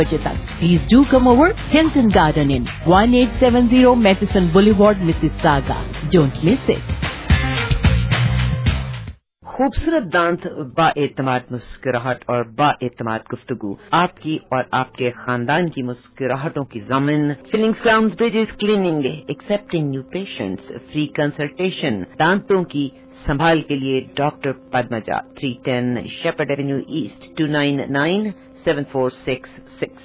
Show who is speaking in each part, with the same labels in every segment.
Speaker 1: बजे तक. Please do come over Hilton Garden Inn, 1870 Matheson Boulevard, Mississauga. Don't miss it.
Speaker 2: खूबसूरत दांत, बाएतमाद मुस्कुराहट और बाएतमाद गुफ्तगू, आपकी और आपके खानदान की मुस्कुराहटों की ज़मीन. Fillings, crowns, bridges, cleaning, accepting new patients, free consultation. दांतों की संभाल के लिए doctor Padmaja, 310 Sheppard avenue east, 29974666.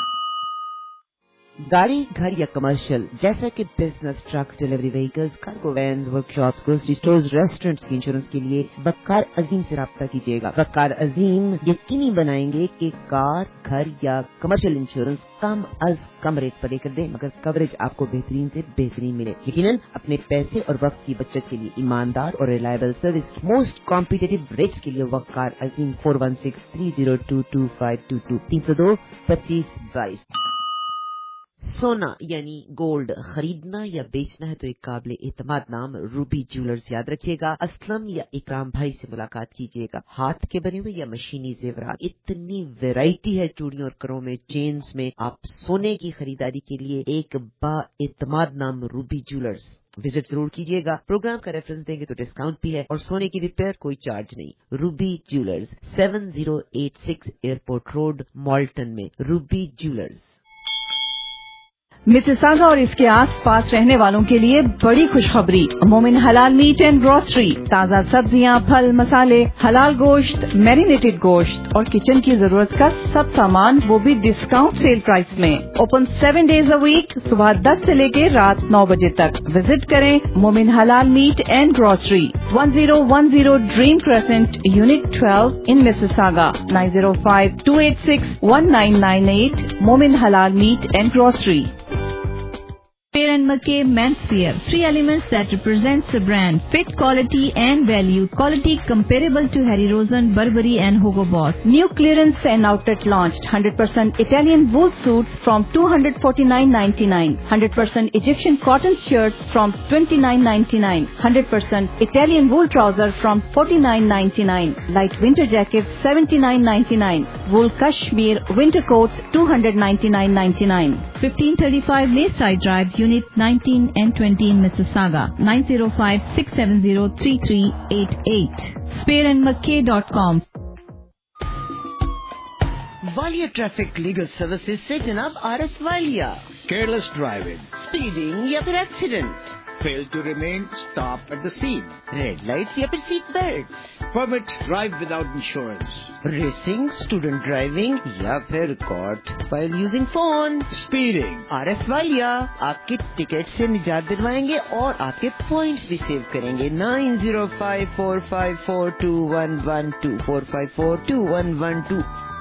Speaker 2: गाड़ी, घर या कमर्शियल जैसा कि business, trucks, delivery vehicles, cargo vans, workshops, grocery stores, restaurants की इंश्योरेंस के लिए वक़ार अजीम से राब्ता कीजिएगा. वक़ार अजीम यकीनी बनाएंगे कि कार, घर या कमर्शियल इंश्योरेंस कम रेट पर लेकर दें, मगर कवरेज आपको बेहतरीन से बेहतरीन मिले. यकीनन अपने पैसे और वक्त की बचत के लिए ईमानदार और reliable service, most competitive rates के लिए वक़ार अजीम. 4163022522 302-2522. सोना यानी गोल्ड खरीदना या बेचना है तो एक काबिल एतमाद नाम रूबी ज्वेलर्स याद रखिएगा. असलम या इकराम भाई से मुलाकात कीजिएगा. हाथ के बने हुए या मशीनी जेवरात, इतनी वैरायटी है चूड़ियों और करों में, चेन्स में. आप सोने की खरीदारी के लिए एक बाएतमाद नाम रूबी ज्वेलर्स विजिट जरूर कीजिएगा. प्रोग्राम का रेफरेंस देंगे तो डिस्काउंट भी है और सोने की रिपेयर कोई चार्ज नहीं. Ruby jewellers, 7086 airport road, Malton में. Ruby jewellers.
Speaker 3: मिसिसागा और इसके आस-पास रहने वालों के लिए बड़ी खुशखबरी. मोमिन हलाल मीट एंड ग्रोसरी, ताज़ा सब्जियां, फल, मसाले, हलाल गोश्त, मैरिनेटेड गोश्त और किचन की जरूरत का सब सामान, वो भी डिस्काउंट सेल प्राइस में. ओपन 7 डेज अ वीक, सुबह 10 से लेके रात 9 बजे तक. विजिट करें Momin halal meat and grocery, 1010 dream crescent, unit 12 in Mississauga. 9052861998. Momin halal meat and grocery.
Speaker 4: Fair and McKay Menswear, 3 elements that represents the brand: fit, quality and value. Quality comparable to Harry Rosen, Burberry and Hugo Boss.
Speaker 3: New clearance and outlet launched. 100% Italian wool suits from $249.99. 100% Egyptian cotton shirts from $29.99. 100% Italian wool trouser from $49.99. Light winter jackets $79.99. Wool cashmere winter coats $299.99.
Speaker 4: 1535 Layside Drive, Unit 19 and 20 in Mississauga. 905-670-3388. SpareandMcKay.com.
Speaker 2: Walia traffic legal services से जनाब RS Walia.
Speaker 5: Careless driving,
Speaker 2: speeding या फिर accident,
Speaker 5: fail to remain, stop at the scene,
Speaker 2: red lights या फिर seat belt,
Speaker 5: permit drive without insurance,
Speaker 2: racing, student driving या फिर caught while using phone.
Speaker 5: speeding.
Speaker 2: RS Walia आपकी ticket से निजात दिलवाएंगे और आपके पॉइंट्स भी सेव करेंगे. 9054542112 4542112.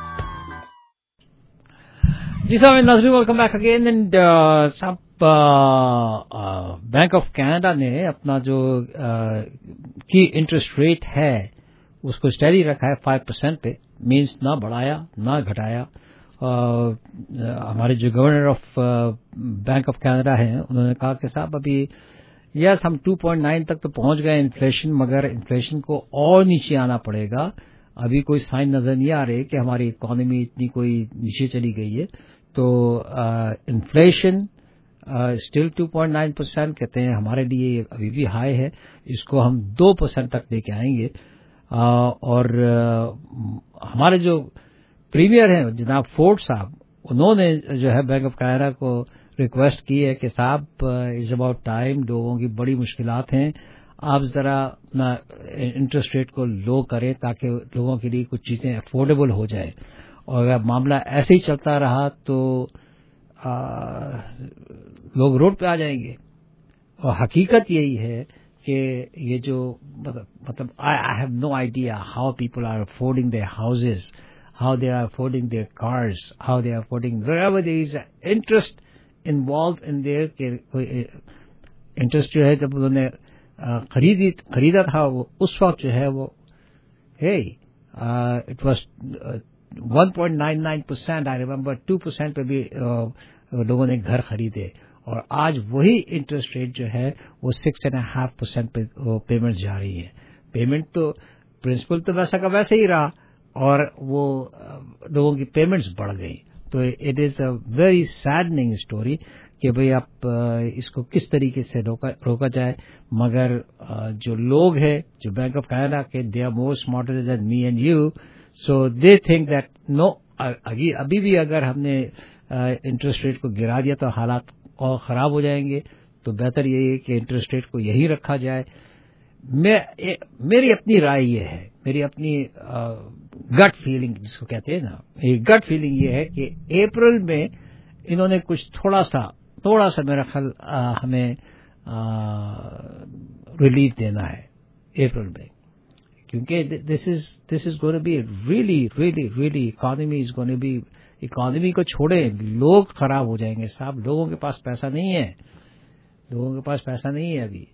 Speaker 6: जी साहब, नाज़रीन, वेलकम बैक अगेन. एंड साहब, बैंक ऑफ कनाडा ने अपना जो की इंटरेस्ट रेट है उसको स्टेडी रखा है 5% पे. मींस ना बढ़ाया ना घटाया. हमारे जो governor of bank of Canada हैं उन्होंने कहा कि साहब अभी यस हम 2.9 तक तो पहुंच गए इन्फ्लेशन, मगर इन्फ्लेशन को और नीचे आना पड़ेगा. अभी कोई साइन नजर नहीं आ रहे कि हमारी इकोनॉमी इतनी कोई नीचे चली गई है. तो इन्फ्लेशन स्टिल 2.9% कहते हैं हमारे लिए अभी भी हाई है. इसको हम 2% तक लेके आएंगे. और हमारे जो प्रीमियर हैं जनाब फोर्ड साहब, उन्होंने जो है बैंक ऑफ कनाडा को रिक्वेस्ट की है कि साहब इज अबाउट टाइम, लोगों की बड़ी मुश्किलात हैं, आप जरा अपना इंटरेस्ट रेट को लो करें ताकि लोगों के लिए कुछ चीजें अफोर्डेबल हो जाए. और अगर मामला ऐसे ही चलता रहा तो लोग रोड पे आ जाएंगे. और हकीकत यही है कि ये जो मतलब I have no idea how people are affording their houses, how they are affording their cars, how they are affording wherever there is interest involve in there. Interest जो है जब उन्होंने खरीदा था वो उस वक्त जो है वो इट वाज 1.99%. आई रिमेम्बर 2% पे भी लोगों ने घर खरीदे. और आज वही इंटरेस्ट रेट जो है वो 6.5% पे पेमेंट जा रही है. पेमेंट तो प्रिंसिपल तो वैसा का वैसे ही रहा और वो लोगों की पेमेंट्स बढ़ गई. تو it is a very saddening story کہ بھئی اب اس کو کس طریقے سے روکا جائے. مگر جو لوگ ہیں جو بینک آف کینیڈا کے they are more smarter than me and you, so they think that no, ابھی بھی اگر ہم نے انٹرسٹ ریٹ کو گرا دیا تو حالات اور خراب ہو جائیں گے, تو بہتر یہی ہے کہ انٹرسٹ ریٹ کو یہی رکھا جائے. میری اپنی رائے یہ ہے, میری اپنی گٹ فیلنگ جس کو کہتے ہیں نا, گٹ فیلنگ یہ ہے کہ اپریل میں انہوں نے کچھ تھوڑا سا میرا خیال ہمیں ریلیف دینا ہے اپریل میں, کیونکہ this is going to be really economy کو چھوڑے, لوگ خراب ہو جائیں گے صاحب. لوگوں کے پاس پیسہ نہیں ہے ابھی.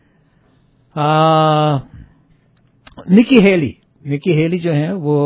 Speaker 6: نکی ہیلی جو ہیں وہ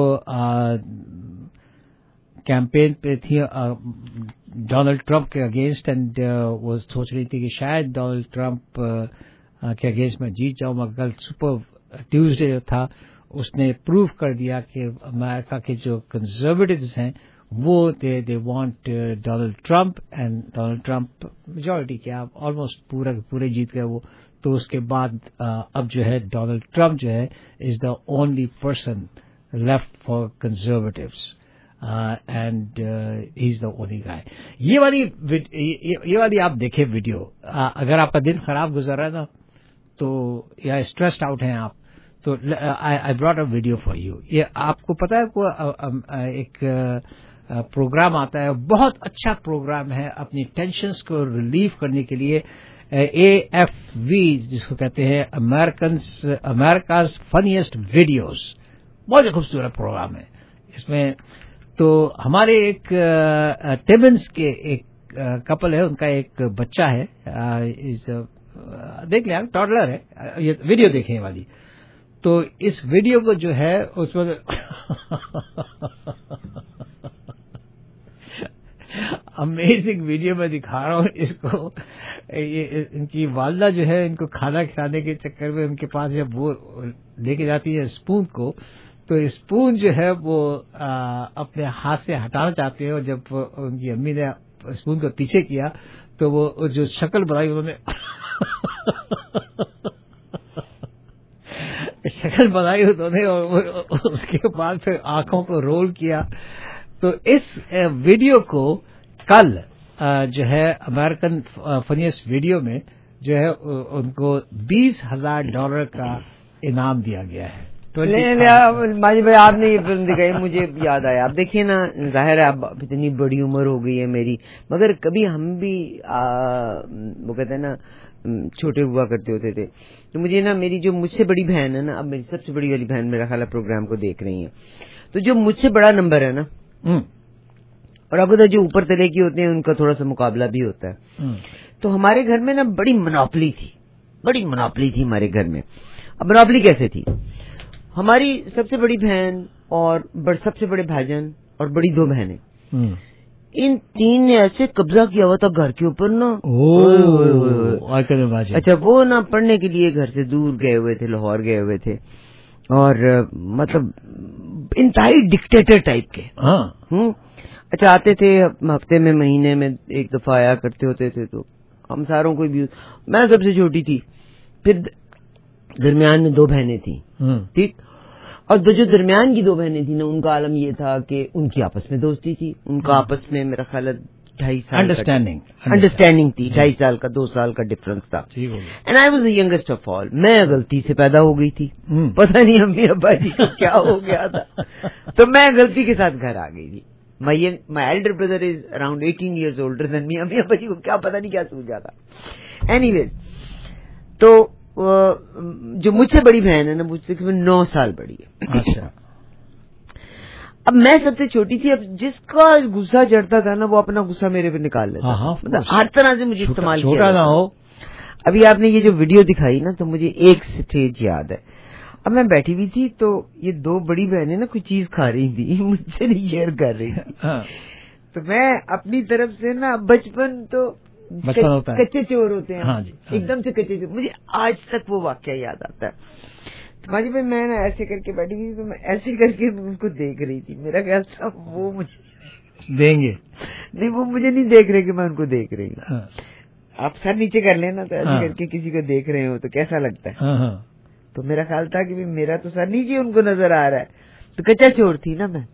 Speaker 6: کیمپین پہ تھی ڈونلڈ ٹرمپ کے اگینسٹ, اینڈ وہ سوچ رہی تھی کہ شاید ڈونلڈ ٹرمپ کے اگینسٹ میں جیت جاؤں, مگر کل سپر ٹیوزڈے تھا, اس نے پروو کر دیا کہ امریکہ کے جو کنزرویٹوز ہیں وہ they want Donald Trump, and Donald Trump majority کیا آلموسٹ پورے جیت گئے وہ. تو اس کے بعد اب جو ہے ڈونلڈ ٹرمپ جو ہے is the only person left for conservatives, and he is the only guy. یہ والی آپ دیکھیں ویڈیو, اگر آپ کا دن خراب گزر رہا ہے نا تو یا اسٹریسڈ آؤٹ ہیں آپ, تو I brought a video for you. یہ آپ کو پتا ہے ایک پروگرام آتا ہے, بہت اچھا پروگرام ہے اپنی ٹینشنز کو ریلیف کرنے کے لیے, AFV جس کو کہتے ہیں امیرکاز فنیسٹ ویڈیوز. بہت ہی خوبصورت پروگرام ہے. اس میں تو ہمارے ایک ٹیبنس کے ایک کپل ہے, ان کا ایک بچہ ہے, دیکھ لیں ٹاڈلر ہے, یہ ویڈیو دیکھنے والی. تو اس ویڈیو کو جو ہے اس میں امیزنگ ویڈیو میں دکھا رہا ہوں اس کو. ان کی والدہ جو ہے ان کو کھانا کھلانے کے چکر میں ان کے پاس جب وہ لے کے جاتی ہے اسپون کو, تو اسپون جو ہے وہ اپنے ہاتھ سے ہٹانا چاہتے ہیں, اور جب ان کی امی نے اسپون کو پیچھے کیا تو وہ جو شکل بنائی انہوں نے اور اس کے بعد پھر آنکھوں کو رول کیا. تو اس ویڈیو کو کل جو ہے امریکن فنیسٹ ویڈیو میں جو ہے ان کو $20,000 کا انعام دیا گیا ہے.
Speaker 2: ماجد بھائی آپ نے یہ فلم دکھائی, مجھے یاد آیا. آپ دیکھیے نا, ظاہر ہے اب اتنی بڑی عمر ہو گئی ہے میری, مگر کبھی ہم بھی وہ کہتے ہیں نا چھوٹے ہوا کرتے ہوتے تھے. تو مجھے نا میری جو مجھ سے بڑی بہن ہے نا, اب میری سب سے بڑی والی بہن میرا خیال ہے پروگرام کو دیکھ رہی ہیں, تو جو مجھ سے بڑا نمبر ہے نا, اور اب جو اوپر تلے کی ہوتے ہیں ان کا تھوڑا سا مقابلہ بھی ہوتا ہے. تو ہمارے گھر میں نا بڑی منوپلی تھی ہمارے گھر میں. اب منوپلی کیسے تھی, ہماری سب سے بڑی بہن اور سب سے بڑے بھائی اور بڑی 2 بہنیں, ان 3 نے ایسے قبضہ کیا ہوا تھا گھر کے اوپر نا. اچھا, وہ نا پڑھنے کے لیے گھر سے دور گئے ہوئے تھے, لاہور گئے ہوئے تھے, اور مطلب انتہائی ڈکٹیٹر ٹائپ کے. اچھا, آتے تھے ہفتے میں, مہینے میں 1 دفعہ آیا کرتے ہوتے تھے. تو ہم ساروں کو بھی, میں سب سے چھوٹی تھی, پھر درمیان میں 2 بہنیں تھیں, ٹھیک, اور جو درمیان کی 2 بہنیں تھیں نا, ان کا عالم یہ تھا کہ ان کی آپس میں دوستی تھی, ان کا آپس میں میرا خیال ہے 2.5 سال انڈرسٹینڈنگ تھی, 2.5 سال کا 2 سال کا ڈفرنس تھا. And I was the youngest of all. میں غلطی سے پیدا ہو گئی تھی, پتہ نہیں امی ابا جی کو کیا ہو گیا تھا, تو میں غلطی کے ساتھ گھر آ گئی تھی. My elder brother is around 18 years older than me. امی ابا جی کو کیا پتہ نہیں کیا سوچا تھا. اینی ویز, تو جو مجھ سے بڑی بہن ہے نا, مجھ سے 9 سال بڑی ہے. اچھا, اب میں سب سے چھوٹی تھی. اب جس کا غصہ چڑھتا تھا نا, وہ اپنا غصہ میرے پہ نکال لیتا, ہر طرح سے مجھے استعمال کیا نہ ہو. ابھی آپ نے یہ جو ویڈیو دکھائی نا, تو مجھے ایک سٹیج یاد ہے. اب میں بیٹھی ہوئی تھی, تو یہ 2 بڑی بہنیں نا کوئی چیز کھا رہی تھی, مجھ سے نہیں شیئر کر رہی تھی. تو میں اپنی طرف سے نا, بچپن تو کچے چور ہوتے ہیں, ایک دم سے کچے چور, مجھے آج تک وہ واقعہ یاد آتا ہے. تو ماجد بھائی میں نا ایسے کر کے بیٹھی ہوئی, تو میں ایسے کر کے ان کو دیکھ رہی تھی. میرا خیال تھا وہ مجھے
Speaker 6: دیں گے.
Speaker 2: نہیں وہ مجھے نہیں دیکھ رہے کہ میں ان کو دیکھ رہی ہوں. آپ سر نیچے کر لینا تو ایسے کر کے کسی کو دیکھ رہے ہو تو کیسا لگتا ہے. تو میرا خیال تھا کہ میرا تو سر نیچے ان کو نظر آ رہا ہے. تو کچا چور تھی نا میں,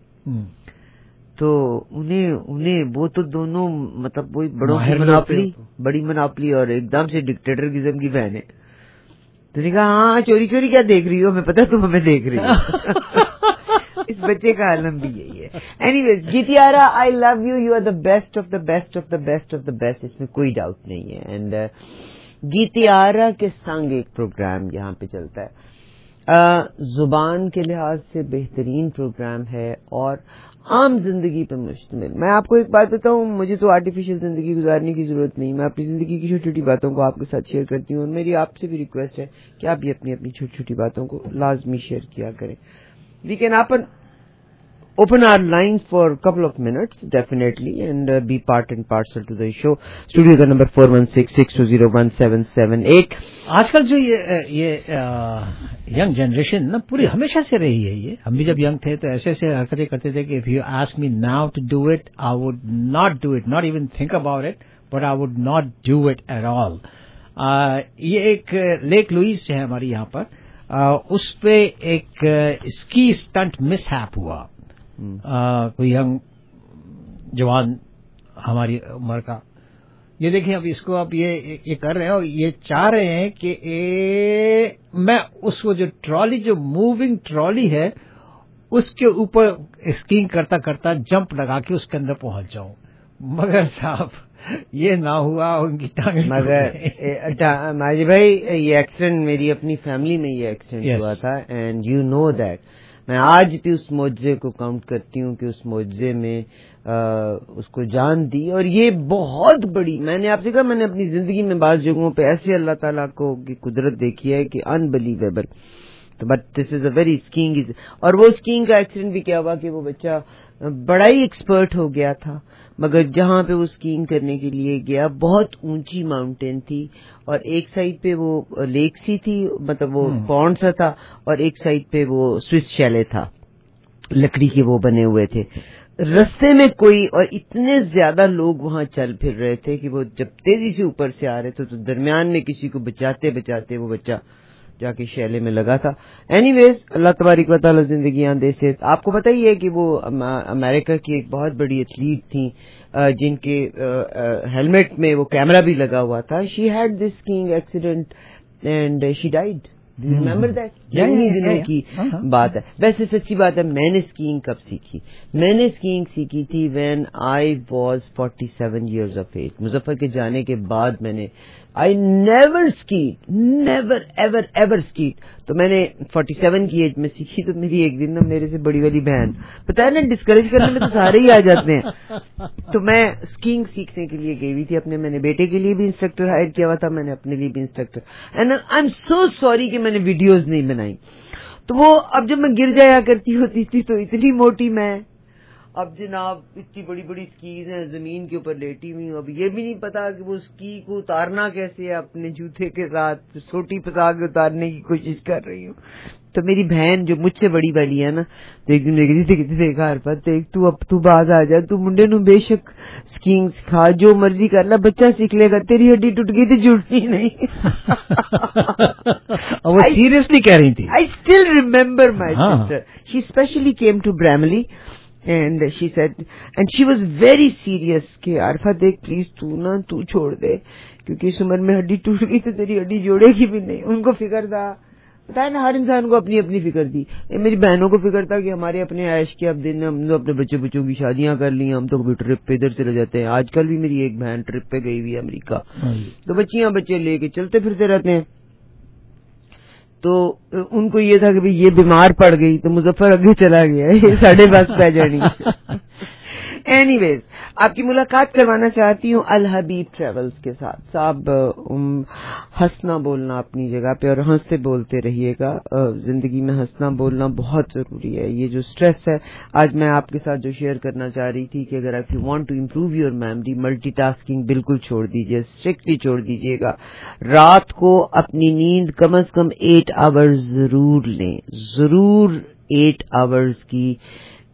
Speaker 2: تو انہیں وہ تو دونوں مطلب وہی بڑوں کی بڑی مناپلی اور ایک دم سے ڈکٹیٹر قسم کی بہن ہے. تو نے کہا ہاں چوری چوری کیا دیکھ رہی ہو, ہمیں پتا تم ہمیں دیکھ رہی ہو. اس بچے کا عالم بھی یہی ہے. اینی ویز گیتیارا I love you, you are the best of the best of the best of the best, اس میں کوئی ڈاؤٹ نہیں ہے. اینڈ گیتیارا کے سنگ ایک پروگرام یہاں پہ چلتا ہے, زبان کے لحاظ سے بہترین پروگرام ہے اور عام زندگی پر مشتمل. میں آپ کو ایک بات بتاؤں, مجھے تو آرٹیفیشل زندگی گزارنے کی ضرورت نہیں, میں اپنی زندگی کی چھوٹی چھوٹی باتوں کو آپ کے ساتھ شیئر کرتی ہوں, اور میری آپ سے بھی ریکویسٹ ہے کہ آپ بھی اپنی اپنی چھوٹی چھوٹی باتوں کو لازمی شیئر کیا کریں. We can open our lines for a couple of minutes definitely and be part and parcel to the show. Studio ka number 416-620-1778.
Speaker 6: آج کل جو یہ ینگ جنریشن نا پوری ہمیشہ سے رہی ہے, یہ ہم بھی جب ینگ تھے تو ایسے ایسے حرکتیں کرتے تھے کہ if you ask me now to do it I would not do it, not even think about it, but I would not do it at all. یہ ایک لیک لوئس ہے ہماری یہاں پر, اس پہ ایک اسکی اسٹنٹ مس ہیپ ہوا. کوئی ینگ جوان ہماری عمر کا, یہ دیکھیں اب اس کو اب یہ کر رہے ہیں اور یہ چاہ رہے ہیں کہ میں اس کو جو ٹرالی, جو موونگ ٹرالی ہے اس کے اوپر اسکیئنگ کرتا کرتا جمپ لگا کے اس کے اندر پہنچ جاؤں, مگر صاحب یہ نہ ہوا, ان کی ٹانگیں.
Speaker 2: مگر ماجد بھائی یہ ایکسیڈنٹ میری اپنی فیملی میں یہ ایکسیڈنٹ ہوا تھا, اینڈ یو نو دیٹ میں آج بھی اس معجزے کو کاؤنٹ کرتی ہوں کہ اس معجزے میں اس کو جان دی. اور یہ بہت بڑی, میں نے آپ سے کہا میں نے اپنی زندگی میں بعض جگہوں پہ ایسے اللہ تعالیٰ کو کی قدرت دیکھی ہے کہ انبلیویبل. تو but this is a very skiing. اور وہ اسکیئنگ کا ایکسیڈنٹ بھی کیا ہوا کہ وہ بچہ بڑا ہی ایکسپرٹ ہو گیا تھا, مگر جہاں پہ وہ اسکیئنگ کرنے کے لیے گیا بہت اونچی ماؤنٹین تھی, اور ایک سائڈ پہ وہ لیک سی تھی, مطلب وہ پونڈ سا تھا, اور ایک سائڈ پہ وہ سوئس شیلے تھا, لکڑی کے وہ بنے ہوئے تھے. رستے میں کوئی, اور اتنے زیادہ لوگ وہاں چل پھر رہے تھے کہ وہ جب تیزی سے اوپر سے آ رہے تھے تو درمیان میں کسی کو بچاتے بچاتے وہ بچہ جا کے شیلے میں لگا تھا. اینی ویز اللہ تبارک و تعالی زندگیاں دے سے. آپ کو پتہ ہی ہے کہ وہ امریکہ کی ایک بہت بڑی ایتھلیٹ تھیں جن کے ہیلمٹ میں وہ کیمرہ بھی لگا ہوا تھا. She had this skiing accident and she died. Remember that? انہی دنوں کی بات ہے. ویسے سچی بات ہے, میں نے اسکیئنگ کب سیکھی؟ میں نے اسکیئنگ سیکھی تھی when I was 47 years of age. Muzaffar کے جانے کے بعد میں نے I never skied, never ever ever skied. تو میں نے 47 کی ایج میں سیکھی. تو میری ایک دن نا میرے سے بڑی والی بہن, پتہ ہے نا ڈسکریج کرنے میں تو سارے ہی آ جاتے ہیں, تو میں اسکیئنگ سیکھنے کے لیے گئی ہوئی تھی. میں نے بیٹے کے لیے بھی انسٹرکٹر ہائر کیا ہوا تھا, میں نے اپنے لیے بھی instructor. And I am so sorry کہ میں نے ویڈیوز نہیں بنائی. تو وہ اب جب میں گر جایا کرتی ہوتی تھی تو اتنی موٹی میں, اب جناب اتنی بڑی بڑی اسکیز ہیں زمین کے اوپر لیٹی ہوئی ہوں. اب یہ بھی نہیں پتا کہ وہ اسکی کو اتارنا کیسے ہے, اپنے جوتے کے ساتھ سوٹی پھنسا کے اتارنے کی کوشش کر رہی ہوں. تو میری بہن جو مجھ سے بڑی والی ہے نا, تو ایک دن دیکھا ہر پت دیکھ تو اب تو باز آ جا, تو منڈے نو بے شک اسکیئنگ سکھا, جو مرضی کر لا, بچہ سیکھ لے گا, تیری ہڈی ٹوٹ گئی تو جڑنی نہیں.
Speaker 6: وہ سیریسلی کہہ رہی تھی.
Speaker 2: I still remember my sister. She specially came to Bramley. And she said, and she was very serious کہ عارفہ دیکھ پلیز تو چھوڑ دے, کیونکہ اس عمر میں ہڈی ٹوٹ گئی تو تیری ہڈی جوڑے گی بھی نہیں. ان کو فکر تھا, پتا ہے نا ہر انسان کو اپنی اپنی فکر تھی. میری بہنوں کو فکر تھا کہ ہمارے اپنے عیش کے اب دن, ہم تو اپنے بچوں کی شادیاں کر لی, ہم تو کبھی ٹرپ پہ ادھر چلے جاتے ہیں. آج کل بھی میری ایک بہن ٹرپ پہ گئی ہوئی ہے امریکہ, تو بچے لے کے چلتے پھرتے رہتے ہیں. تو ان کو یہ تھا کہ یہ بیمار پڑ گئی تو مظفر آگے چلا گیا, یہ ساڑھے بس پہ جانی. اینی ویز آپ کی ملاقات کروانا چاہتی ہوں الحبیب ٹریولز کے ساتھ. صاحب ہنسنا بولنا اپنی جگہ پہ, اور ہنستے بولتے رہیے گا. زندگی میں ہنسنا بولنا بہت ضروری ہے. یہ جو اسٹریس ہے, آج میں آپ کے ساتھ جو شیئر کرنا چاہ رہی تھی کہ اگر آپ you want to improve your memory, multitasking بالکل چھوڑ دیجیے, اسٹرکٹلی چھوڑ دیجیے گا. رات کو اپنی نیند کم از کم 8 hours ضرور لیں, ضرور 8 hours کی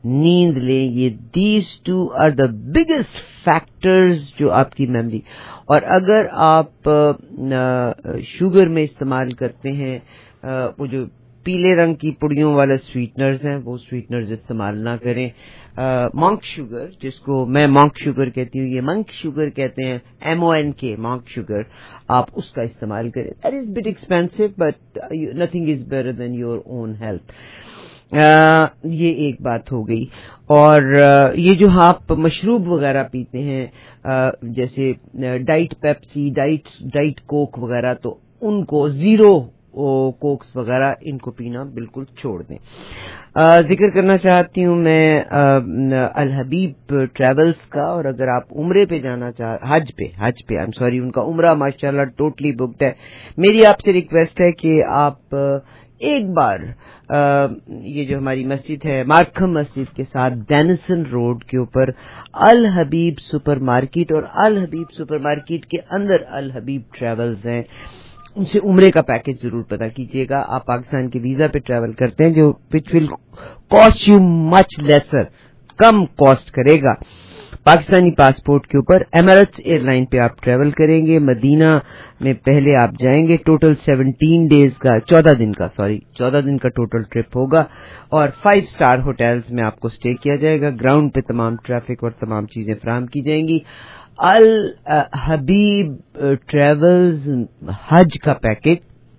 Speaker 2: नींद लें, ये these two are the biggest factors जो आपकी मेमोरी. और अगर आप शुगर में इस्तेमाल करते हैं वो जो पीले रंग की पुड़ियों वाले स्वीटनर्स हैं, वो स्वीटनर्स इस्तेमाल ना करें. मंक शुगर, जिसको मैं मंक शुगर कहती हूँ, ये मंक शुगर कहते हैं, MONK, मंक शुगर, आप उसका इस्तेमाल करें. That is bit expensive but nothing is better than your own health. ये एक बात हो गई. और ये जो आप मशरूब वगैरह पीते हैं जैसे डाइट पेप्सी, डाइट कोक वगैरह, तो उनको जीरो कोक्स वगैरह इनको पीना बिल्कुल छोड़ दें. जिक्र करना चाहती हूँ मैं अल हबीब ट्रैवल्स का. और अगर आप उम्रे पे जाना हज पे आई एम सॉरी, उनका उम्रा माशाल्लाह टोटली बुक्ड है. मेरी आपसे रिक्वेस्ट है कि आप एक बार ये जो हमारी मस्जिद है मार्कम मस्जिद के साथ डेनिसन रोड के ऊपर अल हबीब सुपरमार्केट, और अल हबीब सुपरमार्केट के अंदर अल हबीब ट्रैवल्स हैं, उनसे उम्रे का पैकेज जरूर पता कीजिएगा. आप पाकिस्तान के वीजा पे ट्रैवल करते हैं जो which will cost you much lesser, कम कॉस्ट करेगा. पाकिस्तानी पासपोर्ट के ऊपर एमिरेट्स एयरलाइन पे आप ट्रैवल करेंगे. मदीना में पहले आप जाएंगे. टोटल 14 दिन का टोटल ट्रिप होगा. और 5 स्टार होटल्स में आपको स्टे किया जाएगा. ग्राउंड पे तमाम ट्रैफिक और तमाम चीजें फराहम की जाएंगी. अल हबीब ट्रैवल्स हज का पैकेज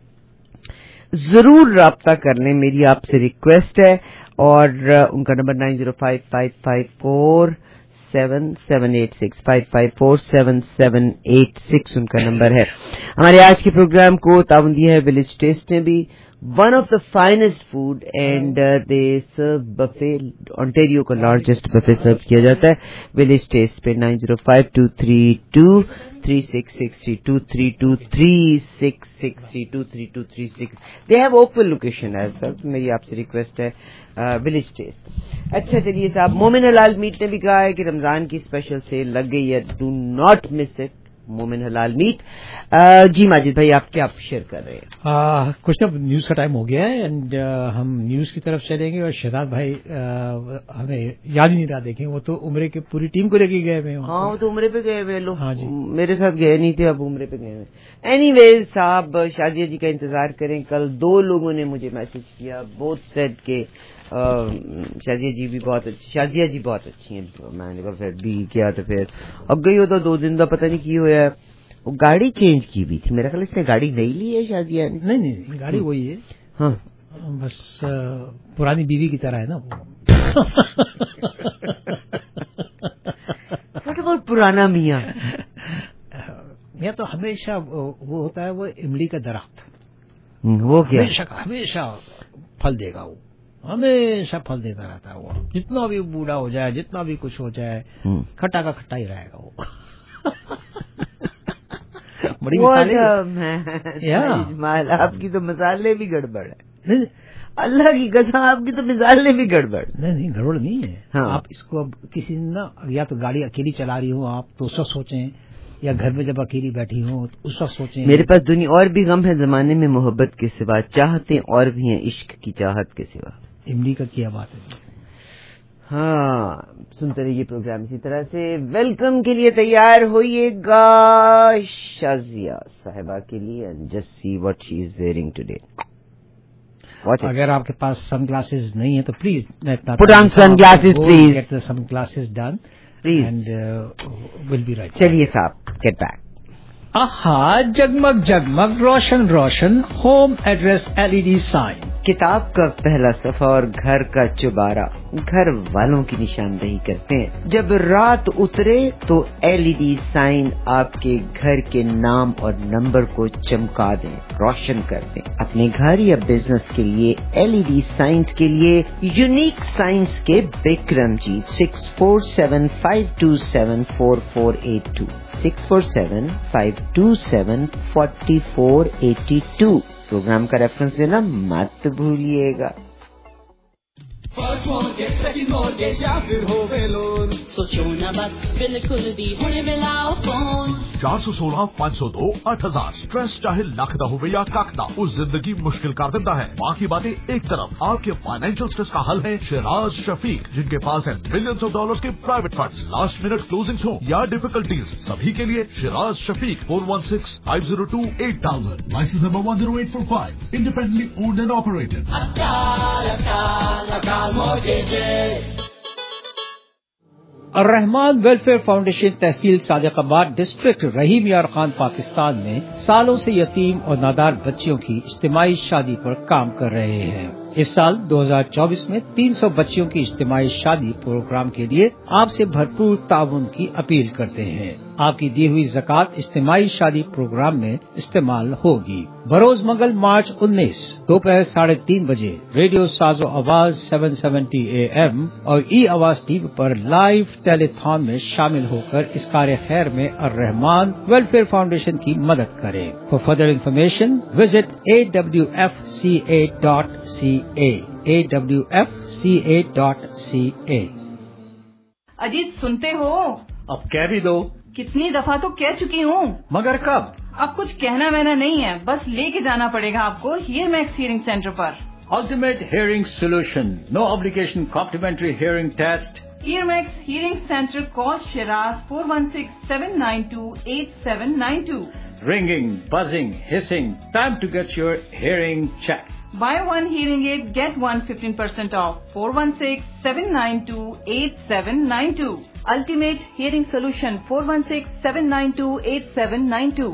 Speaker 2: जरूर राब्ता कर लें, मेरी आपसे रिक्वेस्ट है. और उनका नंबर 9055547786 5547786 उनका नंबर है. हमारे आज के प्रोग्राम को ताउन दिया है विलेज टेस्ट ने भी. One of the finest food and they serve buffet. Ontario का लार्जेस्ट बफे सर्व किया जाता है विलेज टेस्ट पे. 9052323663 2323663 they have open location as well. मेरी आपसे रिक्वेस्ट है विलेज टेस्ट. अच्छा चलिए साहब, मोमिन हलाल मीट ने भी कहा है कि रमजान की स्पेशल सेल लग गई है, डू नॉट मिस इट. मोमिन हलाल मीट. जी माजिद भाई, आप क्या शेयर कर रहे हैं?
Speaker 6: कुछ ना, न्यूज का टाइम हो गया है एंड हम न्यूज की तरफ चलेंगे. और शहजाद भाई हमें याद ही नहीं रहा देखें, वो तो उम्रे की पूरी टीम को लेके गए हुए.
Speaker 2: हाँ, वो तो उम्रे पे गए हुए लोग.
Speaker 6: हाँ जी,
Speaker 2: मेरे साथ गए नहीं थे, अब उम्रे पे गए हुए. एनीवेज साहब, शाजिया जी का इंतजार करें. कल 2 लोगों ने मुझे मैसेज किया, बोथ सेड के शाजिया जी बहुत अच्छी हैं. मैंने कहा फिर भी क्या, तो फिर अब गई हो तो 2 दिन का पता नहीं की हुआ है. वो गाड़ी चेंज की भी थी, मेरा ख्याल इसने गाड़ी नहीं ली है शाजिया ने.
Speaker 6: नहीं, गाड़ी वही है.
Speaker 2: हाँ,
Speaker 6: बस पुरानी बीवी की तरह है ना वो.
Speaker 2: पुराना मियाँ
Speaker 6: तो हमेशा वो होता है, वो इमली का दरख्त.
Speaker 2: वो क्या
Speaker 6: हमेशा फल देगा, वो हमेशा फल देता रहता है. वो जितना भी बूढ़ा हो जाए, जितना भी कुछ हो जाए, खट्टा का खट्टा ही रहेगा वो. बड़ी
Speaker 2: मिसाल. आपकी तो मिसालें भी गड़बड़ है. अल्लाह की कसम, आपकी तो मिसालें भी गड़बड़.
Speaker 6: नहीं, गड़बड़ नहीं है.
Speaker 2: हाँ.
Speaker 6: आप इसको अब किसी ना, या तो गाड़ी अकेली चला रही हो आप तो उस वक्त सोचें, या घर में जब अकेली बैठी हो तो उस वक्त सोचें.
Speaker 2: मेरे पास दुनिया और भी गम है जमाने में मोहब्बत के सिवा, चाहते और भी हैं इश्क की चाहत के सिवा.
Speaker 6: इमली का क्या बात है.
Speaker 2: हाँ, सुनते रहिए प्रोग्राम इसी तरह से. वेलकम के लिए तैयार होइएगा शाजिया साहिबा के लिए. And just see what she is wearing today.
Speaker 6: अगर आपके पास सनग्लासेस नहीं है तो please
Speaker 2: put on sunglasses, please
Speaker 6: get the sunglasses done
Speaker 2: please
Speaker 6: and will be right.
Speaker 2: चलिए साहब, गेट बैक.
Speaker 6: आहा, जगमग जगमग रोशन रोशन होम एड्रेस LED साइन.
Speaker 2: किताब का पहला सफा और घर का चुबारा घर वालों की निशानदेही करते हैं. जब रात उतरे तो LED साइन आपके घर के नाम और नंबर को चमका दें, रोशन कर दें. अपने घर या बिजनेस के लिए LED साइंस के लिए यूनिक साइंस के बिक्रम जी. 6475274482 647-527-4482. प्रोग्राम का रेफरेंस देना मत भूलिएगा.
Speaker 7: फर्स्ट मॉर्गेज सेकंड मॉर्गेज या फिर होवे लोन सोचो ना बस बिल्कुल भी हुणे मिलाओ फोन
Speaker 8: 416-502-8000 स्ट्रेस चाहे लख दा होवे या कख दा उस जिंदगी मुश्किल कर देता है। बाकी बातें एक तरफ, आपके फाइनेंशियल स्ट्रेस का हल है शिराज शफीक, जिनके पास है मिलियंस ऑफ डॉलर्स के private funds, last minute closings हो या डिफिकल्टीज, सभी के लिए Shiraz Shafiq 416-502-8000, licence number 10845, independently owned and operated.
Speaker 6: Rahman welfare foundation तहसील सादिकाबाद डिस्ट्रिक्ट रहीम यार खान पाकिस्तान में सालों से यतीम और नादार बच्चियों की इज्तिमाई शादी पर काम कर रहे हैं। इस साल 2024 में 300 बच्चियों की इज्तिमाई शादी प्रोग्राम के लिए आपसे भरपूर ताउन की अपील करते हैं। आपकी दी हुई ज़कात इज्तिमाई शादी प्रोग्राम में इस्तेमाल होगी। बरोज मंगल मार्च 19 दोपहर 3:30 बजे रेडियो साजो आवाज 770 AM और ई आवाज टीवी पर लाइव टेलीथॉन में शामिल होकर इस कार्य खैर में अर्रहमान वेलफेयर फाउंडेशन की मदद करें। For further information visit awfca.ca.
Speaker 3: Ajit सुनते हो?
Speaker 6: अब कह भी दो।
Speaker 3: कितनी दफा तो कह चुकी हूँ,
Speaker 6: मगर कब?
Speaker 3: अब कुछ कहना वहना नहीं है, बस लेके जाना पड़ेगा आपको हीयर मैक्स हियरिंग सेंटर पर।
Speaker 6: Ultimate Hearing Solution, no obligation complimentary hearing test.
Speaker 3: Ear Max Hearing Center, call Shiraz 416-792-8792.
Speaker 6: Ringing, buzzing, hissing, time to get your hearing checked.
Speaker 3: Buy one hearing aid, get one 15% off. 416-792-8792. Ultimate Hearing Solution, 416-792-8792.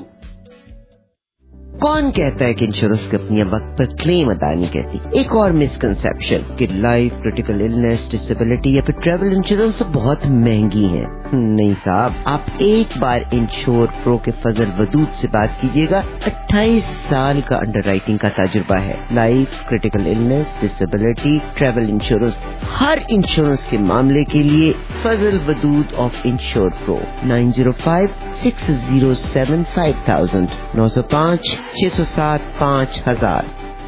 Speaker 2: कौन कहता है कि insurance कंपनियां वक्त पर claim अदा नहीं करती? एक और मिसकंसेप्शन कि लाइफ, क्रिटिकल इलनेस, डिसेबिलिटी या फिर ट्रैवल इंश्योरेंस तो बहुत महंगी है। नहीं साहब, आप एक बार इंश्योर प्रो के फजल वदूद से बात कीजिएगा। 28 साल का अंडरराइटिंग का तजुर्बा है। Life, critical illness, disability, travel insurance, हर इंश्योरेंस के मामले के लिए Fazal Wadood of insure pro 905-607-5000 905-607-5000।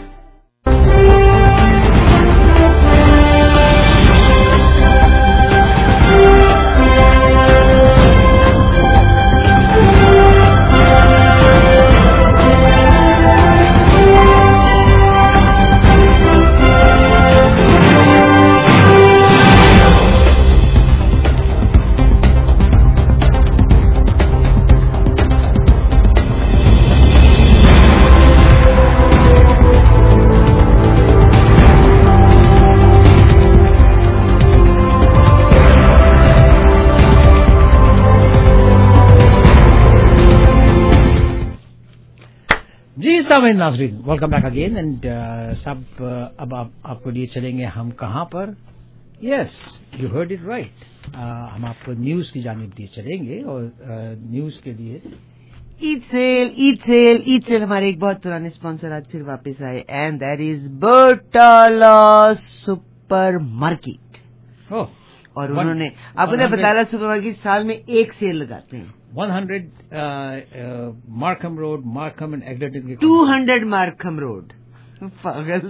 Speaker 6: नाज़रीन, वेलकम बैक अगेन एंड अब आपको लिए चलेंगे हम कहाँ पर? Yes, you heard it right. हम आपको न्यूज की जानिब लिए चलेंगे और न्यूज के लिए
Speaker 2: ईद सेल हमारे एक बहुत पुराने स्पॉन्सर आज फिर वापस आए and that is Batala super market. और उन्होंने आपने बटाला सुपर मार्केट साल में एक सेल लगाते हैं।
Speaker 6: 100 Markham road, Markham and Eglinton के
Speaker 2: 200 मार्कम रोड, पागल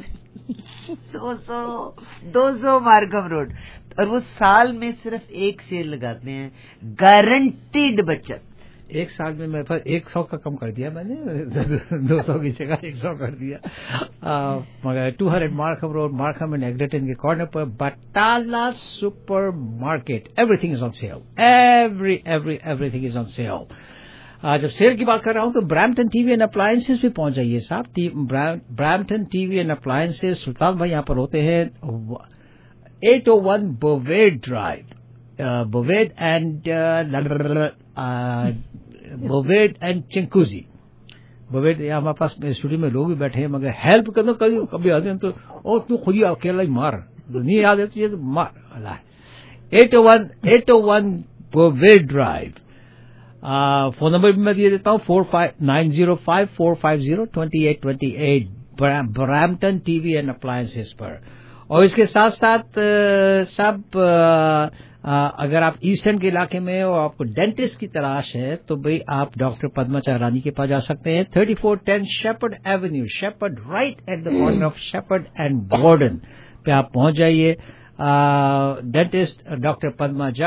Speaker 2: 200 मार्कम रोड, और वो साल में सिर्फ एक सेल लगाते हैं। गारंटीड बचत।
Speaker 6: एक साल में मेरे पास 100 का कम कर दिया मैंने 200 की जगह 100 कर दिया। मगर 200 Markham road, Markham and Eglinton के कॉर्नर पर Batala super market, everything is on sale. Everything is on sale. जब सेल की बात कर रहा हूं तो ब्रैम्पटन टीवी एंड अप्लायंसेस भी पहुंच जाइए साहब। Brampton TV and appliances, Sultan भाई यहाँ पर होते हैं 801 बोवेड ड्राइव, बोवेड एंड चिंकूजी। बोवेड यहाँ हमारे पास स्टूडियो में लोग भी बैठे हैं, मगर हेल्प करना कभी आते हैं तो तू खुद ही अकेला ही मार, नहीं याद है तुझे तो मार। 801 बोवेड ड्राइव। फोन नंबर भी मैं दिए देता हूँ 905-450-2828 ब्रैम्पटन टीवी एंड अप्लायंसेस पर। और इसके साथ साथ सब अगर आप ईस्टर्न के इलाके में और आपको डेंटिस्ट की तलाश है तो भाई आप डॉक्टर पद्मा चारानी के पास जा सकते हैं। 3410 Sheppard avenue, Sheppard, right at the corner of Sheppard and Borden पे आप पहुंच जाइए। डेंटिस्ट डॉक्टर पद्मा झा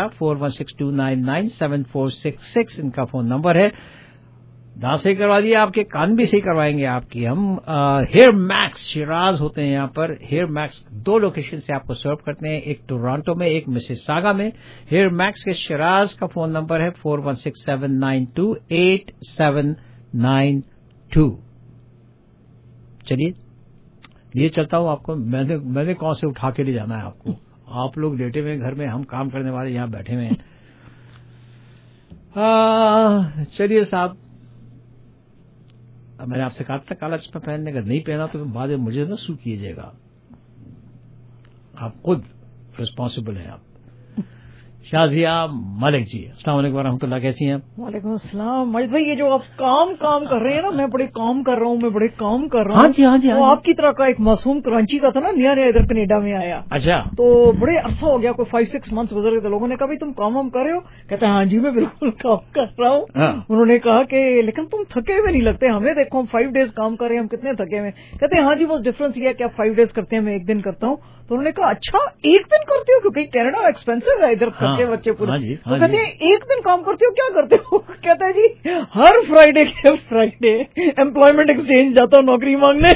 Speaker 6: 4162997466 इनका फोन नंबर है. दांत सही करवा दिए, आपके कान भी सही करवाएंगे आपकी हम. हेयर मैक्स शिराज होते हैं यहाँ पर. हेयर मैक्स 2 लोकेशन से आपको सर्व करते हैं, एक टोरंटो में, एक मिसिसागा में. हेयर मैक्स के शिराज का फोन नंबर है 4167928792. चलिए ये चलता हूँ आपको. मैंने कौन से उठा के ले जाना है आपको. आप लोग लेटे हुए घर में, हम काम करने वाले यहाँ बैठे हुए हैं. चलिए साहब, मैंने आपसे कहा था काला चश्मा पहनने का, नहीं पहना तो बाद में मुझे ना सू कीजिएगा. आप खुद रिस्पॉन्सिबल हैं. आप शाजिया मलिक जी, अस्सलाम वालेकुम रहमतुल्लाह, कैसी हैं?
Speaker 9: वालेकुम अस्सलाम. मजिद भाई, ये जो आप काम कर रहे हैं ना, मैं बड़े काम कर रहा हूँ.
Speaker 6: हाँ जी, हाँ जी.
Speaker 9: वो आपकी तरह का एक मासूम कराची का था ना, नया इधर कनेडा में आया.
Speaker 6: अच्छा.
Speaker 9: तो बड़े अरसा हो गया, कोई 5-6 मंथ्स गुजर गए. तो लोगों ने कहा भाई तुम काम कर रहे हो? कहते हैं हाँ जी मैं बिल्कुल काम कर रहा हूँ. उन्होंने कहा कि लेकिन तुम थके हुए नहीं लगते. हमें देखो हम 5 डेज काम कर रहे हैं, हम कितने थके हुए. कहते हैं हाँ जी, बस डिफरेंस ये है कि आप 5 डेज करते हैं, मैं 1 दिन करता हूँ. तो उन्होंने कहा अच्छा 1 दिन करते हो, क्योंकि कनाडा एक्सपेंसिव है इधर, खर्चे बच्चे पूरे. तो कहते हैं 1 दिन काम करते हो, क्या करते हो? कहते हैं जी हर फ्राइडे एम्प्लॉयमेंट एक्सचेंज जाता हूँ नौकरी मांगने.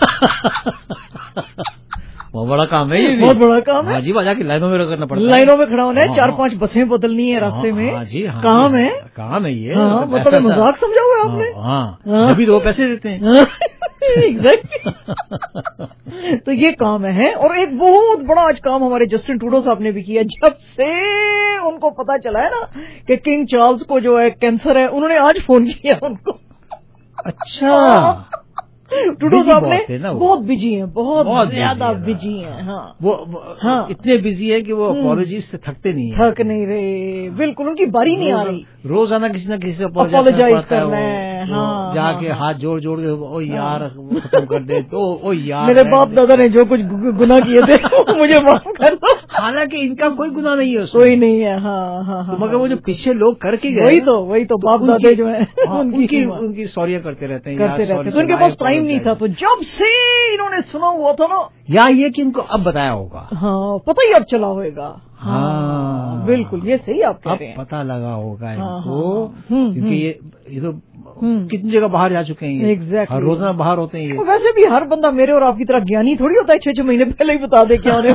Speaker 6: बहुत बड़ा काम है ये.
Speaker 9: बहुत बड़ा काम है.
Speaker 6: हाँ जी, वजह की लाइनों में करना पड़ता है.
Speaker 9: लाइनों में खड़ा होना है, 4-5 बसें बदलनी है रास्ते में.
Speaker 6: हाँ जी, हाँ
Speaker 9: काम है.
Speaker 6: काम है ये.
Speaker 9: हाँ, मतलब मजाक समझा हुआ आपने.
Speaker 6: हाँ, अभी 2 पैसे देते हैं.
Speaker 9: एग्जैक्टली. तो ये काम है. और एक बहुत बड़ा आज काम हमारे जस्टिन ट्रूडो साहब ने भी किया. जब से उनको पता चला है ना कि किंग चार्ल्स को जो है कैंसर है, उन्होंने आज फोन किया उनको.
Speaker 6: अच्छा.
Speaker 9: ट्रूडो साहब ने बहुत बिजी हैं, बहुत ज्यादा बिजी हैं. हाँ,
Speaker 6: वो इतने बिजी है कि वो अपॉलॉजीज से थकते नहीं है.
Speaker 9: थक नहीं रहे, बिल्कुल. उनकी बारी नहीं आ रही.
Speaker 6: रोजाना किसी न किसी से
Speaker 9: अपॉलोजाइज करना है. हाँ,
Speaker 6: जाके हाथ जोड़ के ओ यार खत्म कर दे. तो ओ यार,
Speaker 9: मेरे बाप दादा ने जो कुछ गुनाह किए थे मुझे माफ कर दो.
Speaker 6: हालांकि इनका कोई गुनाह नहीं है,
Speaker 9: कोई नहीं है. हाँ,
Speaker 6: मगर वो जो पीछे लोग करके गए,
Speaker 9: वही तो बाप दादा जो है
Speaker 6: उनकी सॉरियां करते रहते हैं.
Speaker 9: तो उनके पास टाइम नहीं था. तो जब से इन्होंने सुना हुआ था ना,
Speaker 6: या ये कि इनको अब बताया होगा.
Speaker 9: हाँ, पता ही अब चला होगा. हाँ, बिल्कुल, ये सही आप कह रहे हैं.
Speaker 6: पता लगा होगा इनको, क्योंकि ये तो कितनी जगह बाहर जा चुके हैं.
Speaker 9: एग्जैक्टली.
Speaker 6: रोजाना बाहर होते हैं.
Speaker 9: वैसे भी हर बंदा मेरे और आपकी तरह ज्ञानी थोड़ी होता है 6-6 महीने पहले ही बता दे क्या होने.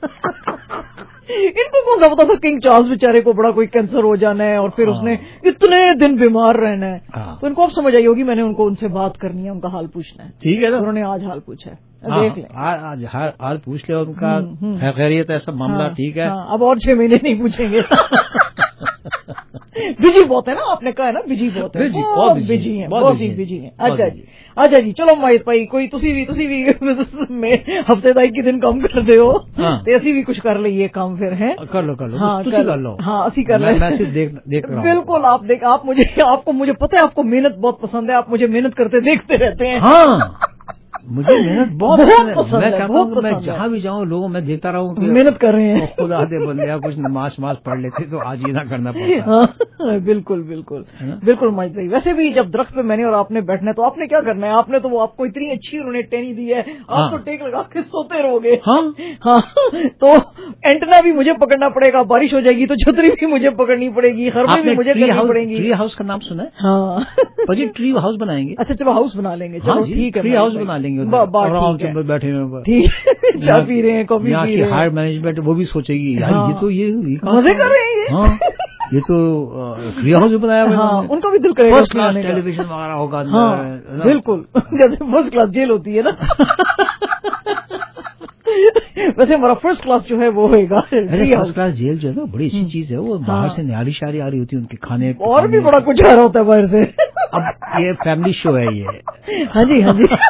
Speaker 9: इनको कौन सा पता था किंग चार्ल्स बेचारे को बड़ा कोई कैंसर हो जाना है और फिर उसने इतने दिन बीमार रहना है. तो इनको अब समझ आई होगी, मैंने उनसे बात करनी है, उनका हाल पूछना है.
Speaker 6: ठीक है ना.
Speaker 9: उन्होंने आज हाल पूछा है, देख लें.
Speaker 6: आज हाल पूछ ले उनका. खैरियत है सब मामला. ठीक है.
Speaker 9: अब और 6 महीने नहीं पूछेंगे. बिजी बहुत है ना, आपने कहा है ना, बिजी बहुत है. बहुत बिजी है. अच्छा जी, चलो माहित भाई, कोई तुसी भी हफ्ते दाई के दिन काम कर दे हो तो असी भी कुछ कर लीए काम फिर है.
Speaker 6: कर लो.
Speaker 9: हाँ, कर लो. हाँ, असी कर
Speaker 6: ले. मैं सिर्फ देख रहा हूँ.
Speaker 9: बिल्कुल. आप मुझे पता है आपको मेहनत बहुत पसंद है. आप मुझे मेहनत करते देखते रहते हैं.
Speaker 6: हाँ, मुझे मेहनत बहुत पसंद है.
Speaker 9: मैं
Speaker 6: चाहता हूँ मैं जहाँ भी जाऊँ लोगों मैं देखता रहूँ कि
Speaker 9: मेहनत कर रहे हैं.
Speaker 6: खुदा दे बंदे कुछ नमाज पढ़ लेते तो आज ये ना करना पड़ता.
Speaker 9: हाँ, बिल्कुल मजिद भाई. वैसे भी जब दरख्त पे मैंने और आपने बैठना है तो आपने क्या करना है. आपने तो वो आपको इतनी अच्छी उन्होंने टहनी दी है, आप तो टेक लगा के सोते रहोगे. हाँ, तो एंटना भी मुझे पकड़ना पड़ेगा. बारिश हो जाएगी तो छतरी भी मुझे पकड़नी पड़ेगी. खरबे भी मुझे करनी पड़ेगी.
Speaker 6: ट्री हाउस का नाम सुना है?
Speaker 9: हाँ,
Speaker 6: ट्री हाउस बनाएंगे.
Speaker 9: अच्छा, चलो हाउस बना लेंगे. चलो ठीक है,
Speaker 6: ट्री हाउस बना लेंगे. बैठे हुए
Speaker 9: चाय पी रहे हैं, कॉफी पी रहे हैं.
Speaker 6: हायर मैनेजमेंट वो भी सोचेगी यार ये तो ये
Speaker 9: मजे कर रहे हैं.
Speaker 6: हाँ, ये तो ट्री हाउस भी बनाया हुआ है.
Speaker 9: उनका भी दिल करेगा.
Speaker 6: फर्स्ट क्लास टेलीविजन वगैरह होगा.
Speaker 9: बिल्कुल, जैसे फर्स्ट क्लास जेल होती है ना. वैसे हमारा फर्स्ट क्लास जो है वो होगा.
Speaker 6: फर्स्ट क्लास जेल जो है ना बड़ी अच्छी चीज है. वो बाहर से न्यारी शारी आ रही होती है उनके खाने,
Speaker 9: और भी बड़ा कुछ आ रहा होता है बाहर से.
Speaker 6: अब ये फैमिली शो है ये.
Speaker 9: हाँ जी.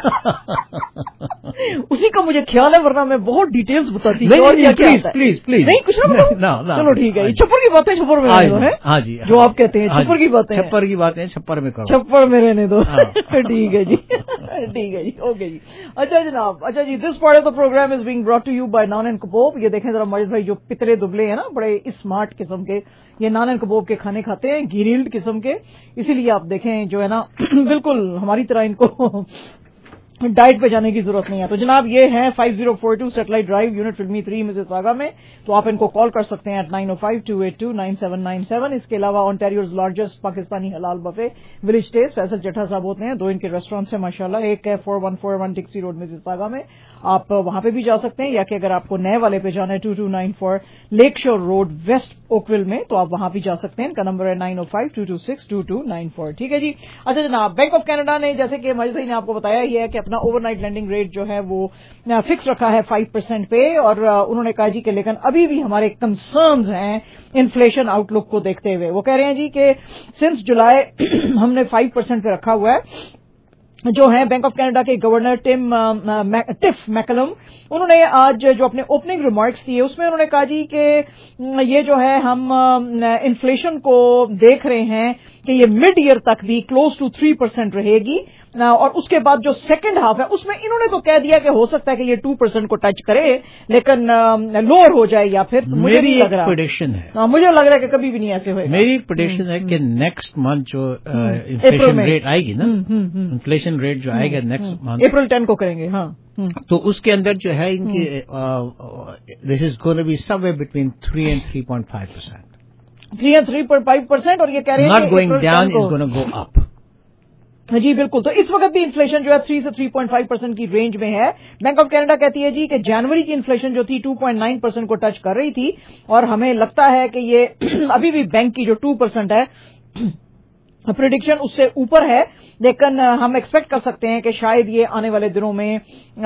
Speaker 9: उसी का मुझे ख्याल है, वरना मैं बहुत डिटेल्स बताती.
Speaker 6: प्लीज
Speaker 9: नहीं कुछ ना. चलो ठीक है. छप्पर की बातें छप्पर में रहने दो. हाँ जी, जो आप कहते हैं छप्पर की बातें छप्पर में करो. छप्पर में रहने दो. ठीक है जी. ओके जी. अच्छा जनाब. अच्छा जी, this part of the programme is being brought to you by Naan and Kabab. ये देखें जरा मजिद भाई, जो पितरे दुबले हैं ना, बड़े स्मार्ट किस्म के, ये नान एंड कबाब के खाने खाते हैं, ग्रिल्ड किस्म के. इसीलिए आप देखें जो है ना बिल्कुल हमारी तरह इनको डाइट पे जाने की जरूरत नहीं है। तो जनाब ये है 5042 सैटेलाइट ड्राइव, यूनिट फिल्मी 3 मिसिसागा में। तो आप इनको कॉल कर सकते हैं एट 905-282-9797। इसके अलावा ऑन्टेरियोज लार्जेस्ट पाकिस्तानी हलाल बफे विलेज टेस्ट फैसल चट्टा साहब होते हैं। 2 इनके रेस्टोरेंट्स हैं माशाल्लाह। एक है 4141 टिक्सी रोड मिसिसागा में, आप वहां पे भी जा सकते हैं, या कि अगर आपको नए वाले पे जाना है 2294 लेक शोर रोड वेस्ट ओकविल में, तो आप वहां भी जा सकते हैं। इनका नंबर है 905-226-2294। ठीक है जी। अच्छा जनाब, बैंक ऑफ कनाडा ने, जैसे कि मजिद भाई ने आपको बताया ही है, कि अपना ओवरनाइट लेंडिंग रेट जो है वो फिक्स रखा है 5% पे, और उन्होंने कहा जी कि लेकिन अभी भी हमारे कंसर्न्स हैं इन्फ्लेशन आउटलुक को देखते हुए। वो कह रहे हैं जी कि सिंस जुलाई हमने 5% पे रखा हुआ है। जो है बैंक ऑफ कनाडा के गवर्नर टिफ मैकलम, उन्होंने आज जो अपने ओपनिंग रिमार्क्स दिए उसमें उन्होंने कहा जी कि ये जो है हम इन्फ्लेशन को देख रहे हैं कि ये मिड ईयर तक भी क्लोज टू 3% रहेगी, और उसके बाद जो सेकंड हाफ है उसमें इन्होंने तो कह दिया कि हो सकता है कि ये 2% को टच करे, लेकिन लोअर हो जाए या फिर मुझे नहीं लग रहा,
Speaker 6: प्रेडिक्शन है,
Speaker 9: मुझे लग रहा है कि कभी भी नहीं ऐसे होगा।
Speaker 6: मेरी प्रेडिक्शन है कि नेक्स्ट मंथ जो इन्फ्लेशन रेट आएगी ना, इन्फ्लेशन रेट जो आएगा नेक्स्ट मंथ
Speaker 9: अप्रैल 10 को करेंगे। हाँ,
Speaker 6: तो उसके अंदर जो है इनकी this is going to be somewhere between 3 and 3.5%,
Speaker 9: 3 and 3.5%, और ये कह रहे हैं
Speaker 6: not going down, is going to go up.
Speaker 9: जी बिल्कुल। तो इस वक्त भी इन्फ्लेशन जो है 3 से 3.5% की रेंज में है। बैंक ऑफ कनाडा कहती है जी कि जनवरी की इन्फ्लेशन जो थी 2.9% को टच कर रही थी, और हमें लगता है कि ये अभी भी बैंक की जो 2% है प्रेडिक्शन उससे ऊपर है, लेकिन हम एक्सपेक्ट कर सकते हैं कि शायद ये आने वाले दिनों में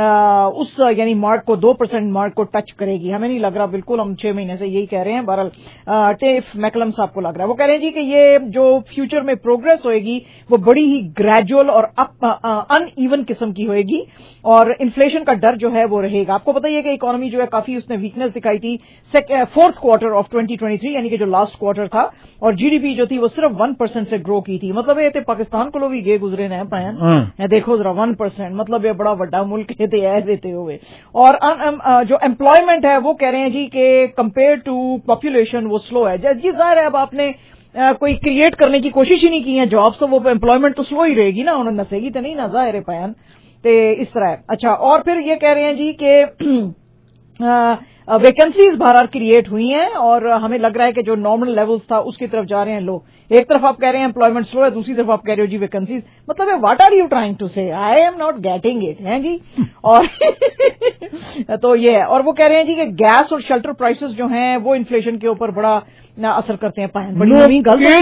Speaker 9: उस यानी मार्क को 2% मार्क को टच करेगी। हमें नहीं लग रहा, बिल्कुल हम 6 महीने से यही कह रहे हैं। बहरहाल टिफ मैकलम साहब को लग रहा है, वो कह रहे हैं जी कि ये जो फ्यूचर में प्रोग्रेस होएगी वो बड़ी ही ग्रेजुअल और अनइवन किस्म की होएगी, और इन्फ्लेशन का डर जो है वो रहेगा। आपको पता ही है कि इकोनॉमी जो है काफी उसने वीकनेस दिखाई थी फोर्थ क्वार्टर ऑफ 2023, यानी कि जो लास्ट क्वार्टर था, और जीडीपी जो थी वो सिर्फ 1% से ग्रो की थी। मतलब ये पाकिस्तान को भी गे गुजरे ने पैन, देखो जरा 1%, मतलब ये बड़ा बड़ा मुल्क है देते हुए। और जो एम्प्लॉयमेंट है वो कह रहे हैं जी कि कंपेयर टू पॉपुलेशन वो स्लो है। जी जाहिर है, अब आपने कोई क्रिएट करने की कोशिश ही नहीं की है जॉब्स, तो वो एम्प्लॉयमेंट तो स्लो ही रहेगी ना, उन्होंने नसेगी तो नहीं ना, जाहिर है पैन ते इस तरह। अच्छा, और फिर ये कह रहे हैं जी कि वैकेंसीज बाहर क्रिएट हुई हैं, और हमें लग रहा है कि जो नॉर्मल लेवल्स था उसकी तरफ जा रहे हैं लोग। एक तरफ आप कह रहे हैं एम्प्लॉयमेंट स्लो है, दूसरी तरफ आप कह रहे हो जी वैकेंसीज, मतलब what are you trying to say, I am not getting it है जी। और तो ये है, और वो कह रहे हैं जी कि गैस और शेल्टर प्राइसेस जो हैं वो इन्फ्लेशन के ऊपर बड़ा असर करते हैं। बड़ी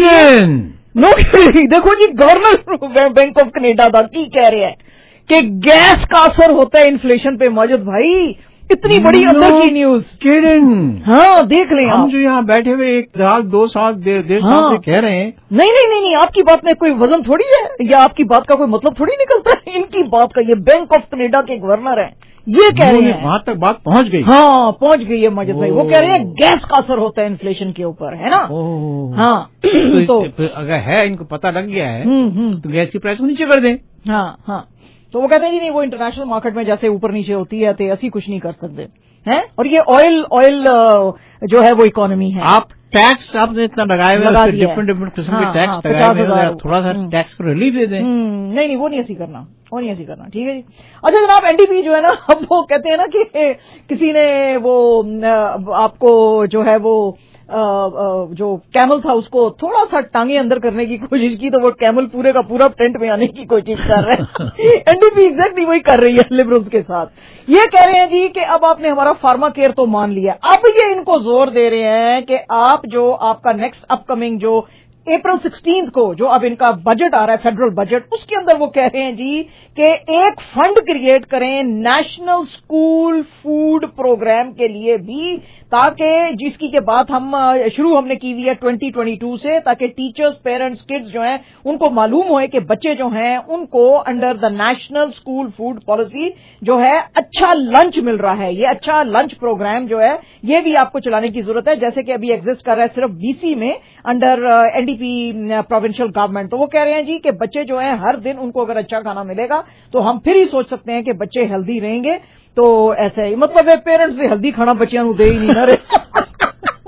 Speaker 9: देखो जी, गवर्नर बैंक ऑफ कनाडा का की कह रहे हैं कि गैस का असर होता है इन्फ्लेशन पे। माजिद भाई, इतनी बड़ी अंदर की न्यूज, हाँ देख लें।
Speaker 6: हम जो यहाँ बैठे हुए 1 साल 2 साल 1.5 साल से कह रहे हैं,
Speaker 9: नहीं, आपकी बात में कोई वजन थोड़ी है, या आपकी बात का कोई मतलब थोड़ी निकलता है। इनकी बात का, ये बैंक ऑफ कनाडा के गवर्नर हैं, ये कह रहे हैं,
Speaker 6: वहां तक बात पहुंच गई।
Speaker 9: हाँ पहुंच गई है माजिद भाई। वो कह रहे हैं गैस का असर होता है इन्फ्लेशन के ऊपर, है ना। हाँ
Speaker 6: तो अगर है, इनको पता लग गया है तो गैस की प्राइस को नीचे कर दें।
Speaker 9: हाँ, तो वो कहते हैं जी नहीं, वो इंटरनेशनल मार्केट में जैसे ऊपर नीचे होती है तो ऐसी कुछ नहीं कर सकते हैं। और ये ऑयल जो है वो इकोनॉमी है।
Speaker 6: आप टैक्स आपने इतना लगाए हुए, डिफरेंट किस्म के टैक्स लगाए, थोड़ा सा टैक्स को रिलीफ दे दें।
Speaker 9: नहीं, वो नहीं ऐसी करना, ठीक है जी। अच्छा जनाब, एनडीपी जो है ना, अब वो कहते हैं ना कि किसी ने वो आपको जो है वो जो कैमल था उसको थोड़ा सा टांगे अंदर करने की कोशिश की, तो वो कैमल पूरे का पूरा टेंट में आने की कोशिश कर रहे हैं। एनडीपी एग्जैक्टली वही कर रही है लिबरल्स के साथ। ये कह रहे हैं जी कि अब आपने हमारा फार्मा केयर तो मान लिया, अब ये इनको जोर दे रहे हैं कि आप जो आपका नेक्स्ट अपकमिंग जो अप्रैल 16 को जो अब इनका बजट आ रहा है, फेडरल बजट, उसके अंदर वो कह रहे हैं जी कि एक फंड क्रिएट करें नेशनल स्कूल फूड प्रोग्राम के लिए भी, ताकि जिसकी के बात हमने की हुई है 2022 से, ताकि टीचर्स, पेरेंट्स, किड्स जो हैं उनको मालूम होए कि बच्चे जो हैं उनको under the national school food policy जो है अच्छा लंच मिल रहा है। ये अच्छा लंच प्रोग्राम जो है ये भी आपको चलाने की जरूरत है, जैसे कि अभी एग्जिस्ट कर रहा है सिर्फ बीसी में अंडर एनडीपी प्रोविंशियल गवर्नमेंट। तो वो कह रहे हैं जी कि बच्चे जो हैं हर दिन उनको अगर अच्छा खाना मिलेगा तो हम फिर ही सोच सकते हैं कि बच्चे हेल्दी रहेंगे। तो ऐसे ही मतलब है पेरेंट्स ने हेल्दी खाना बच्चों को दे ही नहीं ना रहे।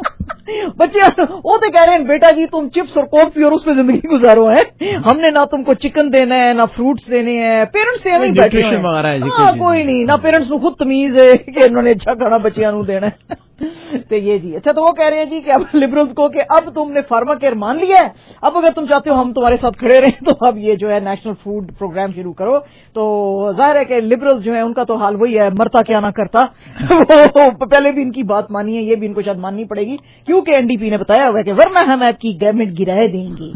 Speaker 9: बच्चे वो तो कह रहे हैं बेटा जी तुम चिप्स और कोक पियो और उस पर जिंदगी गुजारो है, हमने ना तुमको चिकन देना है ना फ्रूट्स देने हैं। पेरेंट्स से एवं बैठे हैं, कोई नहीं ना पेरेंट्स को खुद तमीज है कि इन्होंने अच्छा खाना बच्चियां नू देना है। तो ये जी अच्छा, तो वो कह रहे हैं जी कि अब लिबरल्स को कि अब तुमने फार्मा केयर मान लिया है, अब अगर तुम चाहते हो हम तुम्हारे साथ खड़े रहें तो अब ये जो है नेशनल फूड प्रोग्राम शुरू करो। तो जाहिर है कि लिबरल्स जो है उनका तो हाल वही है, मरता क्या ना करता। वो पहले भी इनकी बात मानी है, ये भी इनको शायद माननी पड़ेगी क्योंकि एनडीपी ने बताया हुआ है कि वरना हम आपकी गवर्नमेंट गिराए देंगे।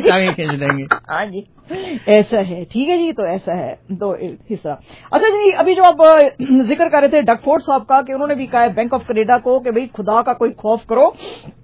Speaker 9: हाँ जी ऐसा है, ठीक है जी, तो ऐसा है तो हिस्सा। अच्छा जी, अभी जो आप जिक्र कर रहे थे डगफोर्ड साहब का कि उन्होंने भी कहा है बैंक ऑफ कनाडा को कि भाई खुदा का कोई खौफ करो,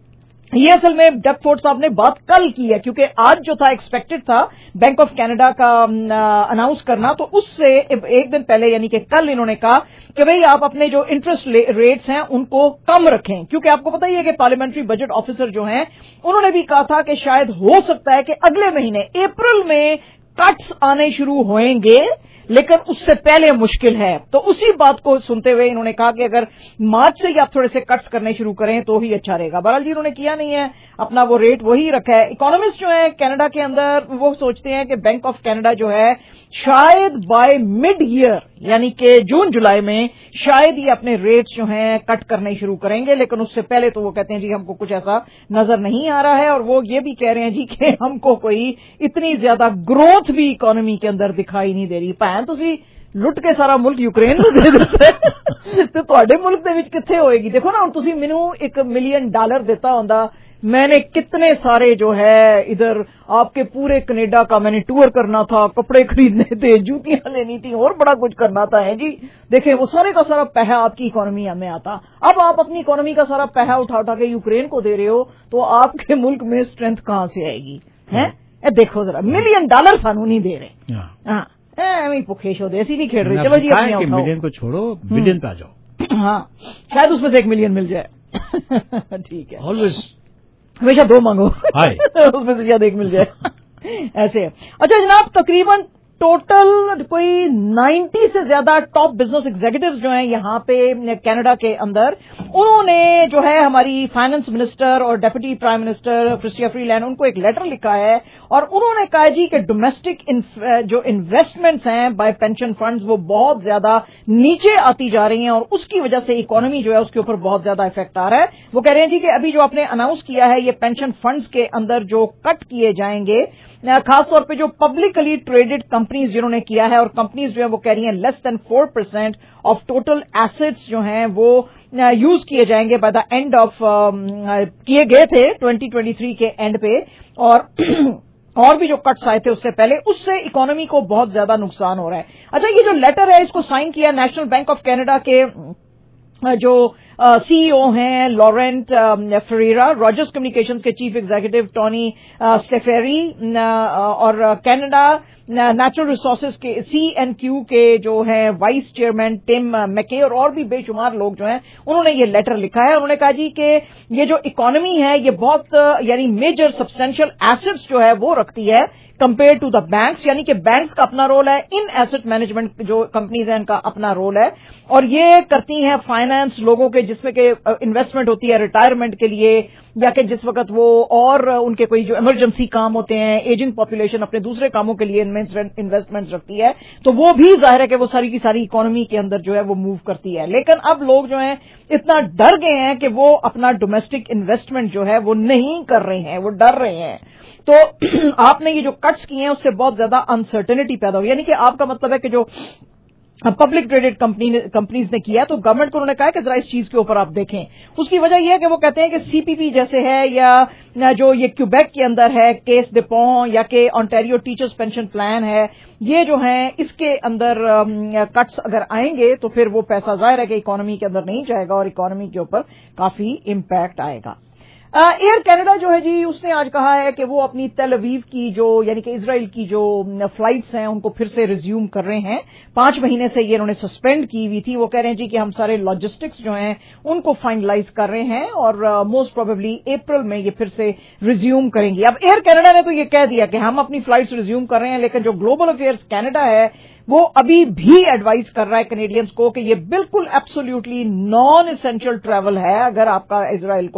Speaker 9: ये असल में डगफोर्ड साहब ने बात कल की है क्योंकि आज जो था एक्सपेक्टेड था बैंक ऑफ कनाडा का अनाउंस करना, तो उससे एक दिन पहले यानी कि कल इन्होंने कहा कि भाई आप अपने जो इंटरेस्ट रेट्स हैं उनको कम रखें, क्योंकि आपको पता ही है कि पार्लियामेंट्री बजट ऑफिसर जो हैं उन्होंने भी कहा था कि शायद हो सकता है कि अगले महीने अप्रैल में कट्स आने शुरू होंगे, लेकिन उससे पहले मुश्किल है। तो उसी बात को सुनते हुए इन्होंने कहा कि अगर मार्च से ही आप थोड़े से कट्स करने शुरू करें तो ही अच्छा रहेगा। बहरहाल जी उन्होंने किया नहीं है, अपना वो रेट वही रखा है। इकोनॉमिस्ट जो है कनाडा के अंदर वो सोचते हैं कि बैंक ऑफ कनाडा जो है शायद बाय मिड ईयर यानी कि जून जुलाई में शायद ही अपने रेट्स जो हैं कट करने शुरू करेंगे, लेकिन उससे पहले तो वो कहते हैं जी हमको कुछ ऐसा नजर नहीं आ रहा है। और वो ये भी कह रहे हैं जी कि हमको कोई इतनी ज्यादा ग्रोथ भी इकोनॉमी के अंदर दिखाई नहीं दे रही। भैन तुसी लुट के सारा मुल्क यूक्रेन ਨੂੰ ਦੇ ਦਿੱਤਾ ਤੇ ਤੁਹਾਡੇ ਮੁਲਕ ਦੇ ਵਿੱਚ ਕਿੱਥੇ ਹੋਏਗੀ। देखो ना तुसी मैनू $1 मिलियन देता होंदा, मैंने कितने सारे जो है इधर आपके पूरे कनाडा का मैंने टूर करना था, कपड़े खरीदने थे, जूतियां लेनी थी और बड़ा कुछ करना था है जी। देखें वो सारे का सारा पैसा आपकी इकोनॉमी में आता। अब आप अपनी इकोनॉमी का सारा पैसा उठा उठा के यूक्रेन को दे रहे हो तो आपके मुल्क में स्ट्रेंथ कहां से आएगी है। देखो जरा $1 मिलियन सानू नहीं दे रहे। हाँ भुखे शोधे ऐसी नहीं खेल रहे। चलो जी अपनी
Speaker 6: मिलियन को छोड़ो बिलियन पे आ जाओ।
Speaker 9: हाँ शायद उसमें से $1 मिलियन मिल जाए। ठीक है,
Speaker 6: ऑलवेज
Speaker 9: हमेशा 2 मांगो उसमें से शायद 1 मिल जाए ऐसे। अच्छा जनाब, तकरीबन टोटल कोई 90 से ज्यादा टॉप बिजनेस एग्जीक्यूटिव्स जो हैं यहाँ पे कनाडा के अंदर, उन्होंने जो है हमारी फाइनेंस मिनिस्टर और deputy prime minister Chrystia Freeland उनको एक लेटर लिखा है और उन्होंने कहा जी कि डोमेस्टिक जो इन्वेस्टमेंट्स हैं बाय पेंशन फंड्स वो बहुत ज्यादा नीचे आती जा रही हैं और उसकी वजह से इकोनॉमी जो है उसके ऊपर बहुत ज्यादा इफेक्ट आ रहा है। वो कह रहे हैं जी कि अभी जो आपने अनाउंस किया है ये पेंशन फंड्स के अंदर जो कट किए जाएंगे, खासतौर पे जो पब्लिकली ट्रेडेड कंपनीज जिन्होंने किया है, और कंपनीज जो है वो कह रही हैं less than 4% of total assets जो हैं वो यूज किए जाएंगे बाय द एंड ऑफ किए गए थे 2023 के एंड पे, और भी जो कट्स आए थे उससे पहले, उससे इकोनॉमी को बहुत ज्यादा नुकसान हो रहा है। अच्छा ये जो लेटर है इसको साइन किया नेशनल बैंक ऑफ कनाडा के जो सीईओ हैं लॉरेंट फेरेरा, रॉजर्स कम्युनिकेशंस के चीफ एग्जीक्यूटिव टोनी स्टेफेरी और कनाडा नेचुरल रिसोर्सेज के CNQ के जो हैं वाइस चेयरमैन टिम मैके और भी बेशुमार लोग जो हैं उन्होंने ये लेटर लिखा है। उन्होंने कहा जी कि ये जो इकोनॉमी है ये बहुत यानी मेजर सब्सटेंशियल एसेट्स जो है वो रखती है कंपेयर टू द बैंक्स, यानी कि बैंक्स का अपना रोल है, इन एसेट मैनेजमेंट जो कंपनीज हैं इनका अपना रोल है और ये करती हैं फाइनेंस लोगों के जिसमें के इन्वेस्टमेंट होती है रिटायरमेंट के लिए या कि जिस वक्त वो और उनके कोई जो इमरजेंसी काम होते हैं, एजिंग पॉपुलेशन अपने दूसरे कामों के लिए इन्वेस्टमेंट्स रखती है, तो वो भी जाहिर है कि वो सारी की सारी इकोनॉमी के अंदर जो है वो मूव करती है। लेकिन अब लोग जो हैं इतना डर गए हैं कि वो अपना डोमेस्टिक इन्वेस्टमेंट जो है वो नहीं कर रहे हैं, वो डर रहे हैं। तो आपने ये जो कट्स किए हैं उससे बहुत ज्यादा अनसर्टेनिटी पैदा हुई, यानी कि आपका मतलब है कि जो पब्लिक ट्रेडेड कंपनीज ने किया तो गवर्नमेंट को उन्होंने कहा कि जरा इस चीज के ऊपर आप देखें। उसकी वजह यह है कि वो कहते हैं कि CPP जैसे है या जो ये क्यूबेक के अंदर है केस डिपों या कि ऑन्टेरियो टीचर्स पेंशन प्लान है, ये जो है इसके अंदर कट्स अगर आएंगे तो फिर वो पैसा जाहिर है कि इकोनॉमी के अंदर नहीं जाएगा और इकोनॉमी के ऊपर काफी इम्पैक्ट आएगा। एयर कनाडा जो है जी उसने आज कहा है कि वो अपनी तेल अवीव की जो यानी कि इजराइल की जो फ्लाइट्स हैं उनको फिर से रिज्यूम कर रहे हैं। 5 महीने से ये उन्होंने सस्पेंड की हुई थी। वो कह रहे हैं जी कि हम सारे लॉजिस्टिक्स जो हैं उनको फाइनलाइज कर रहे हैं और मोस्ट प्रोबेबली अप्रैल में ये फिर से रिज्यूम करेंगी। अब एयर कनाडा ने तो ये कह दिया कि हम अपनी फ्लाइट्स रिज्यूम कर रहे हैं, लेकिन जो ग्लोबल अफेयर्स कनाडा है वो अभी भी एडवाइस कर रहा है कैनेडियंस को कि ये बिल्कुल एब्सोल्युटली नॉन एसेंशियल ट्रैवल है अगर आपका इजराइल को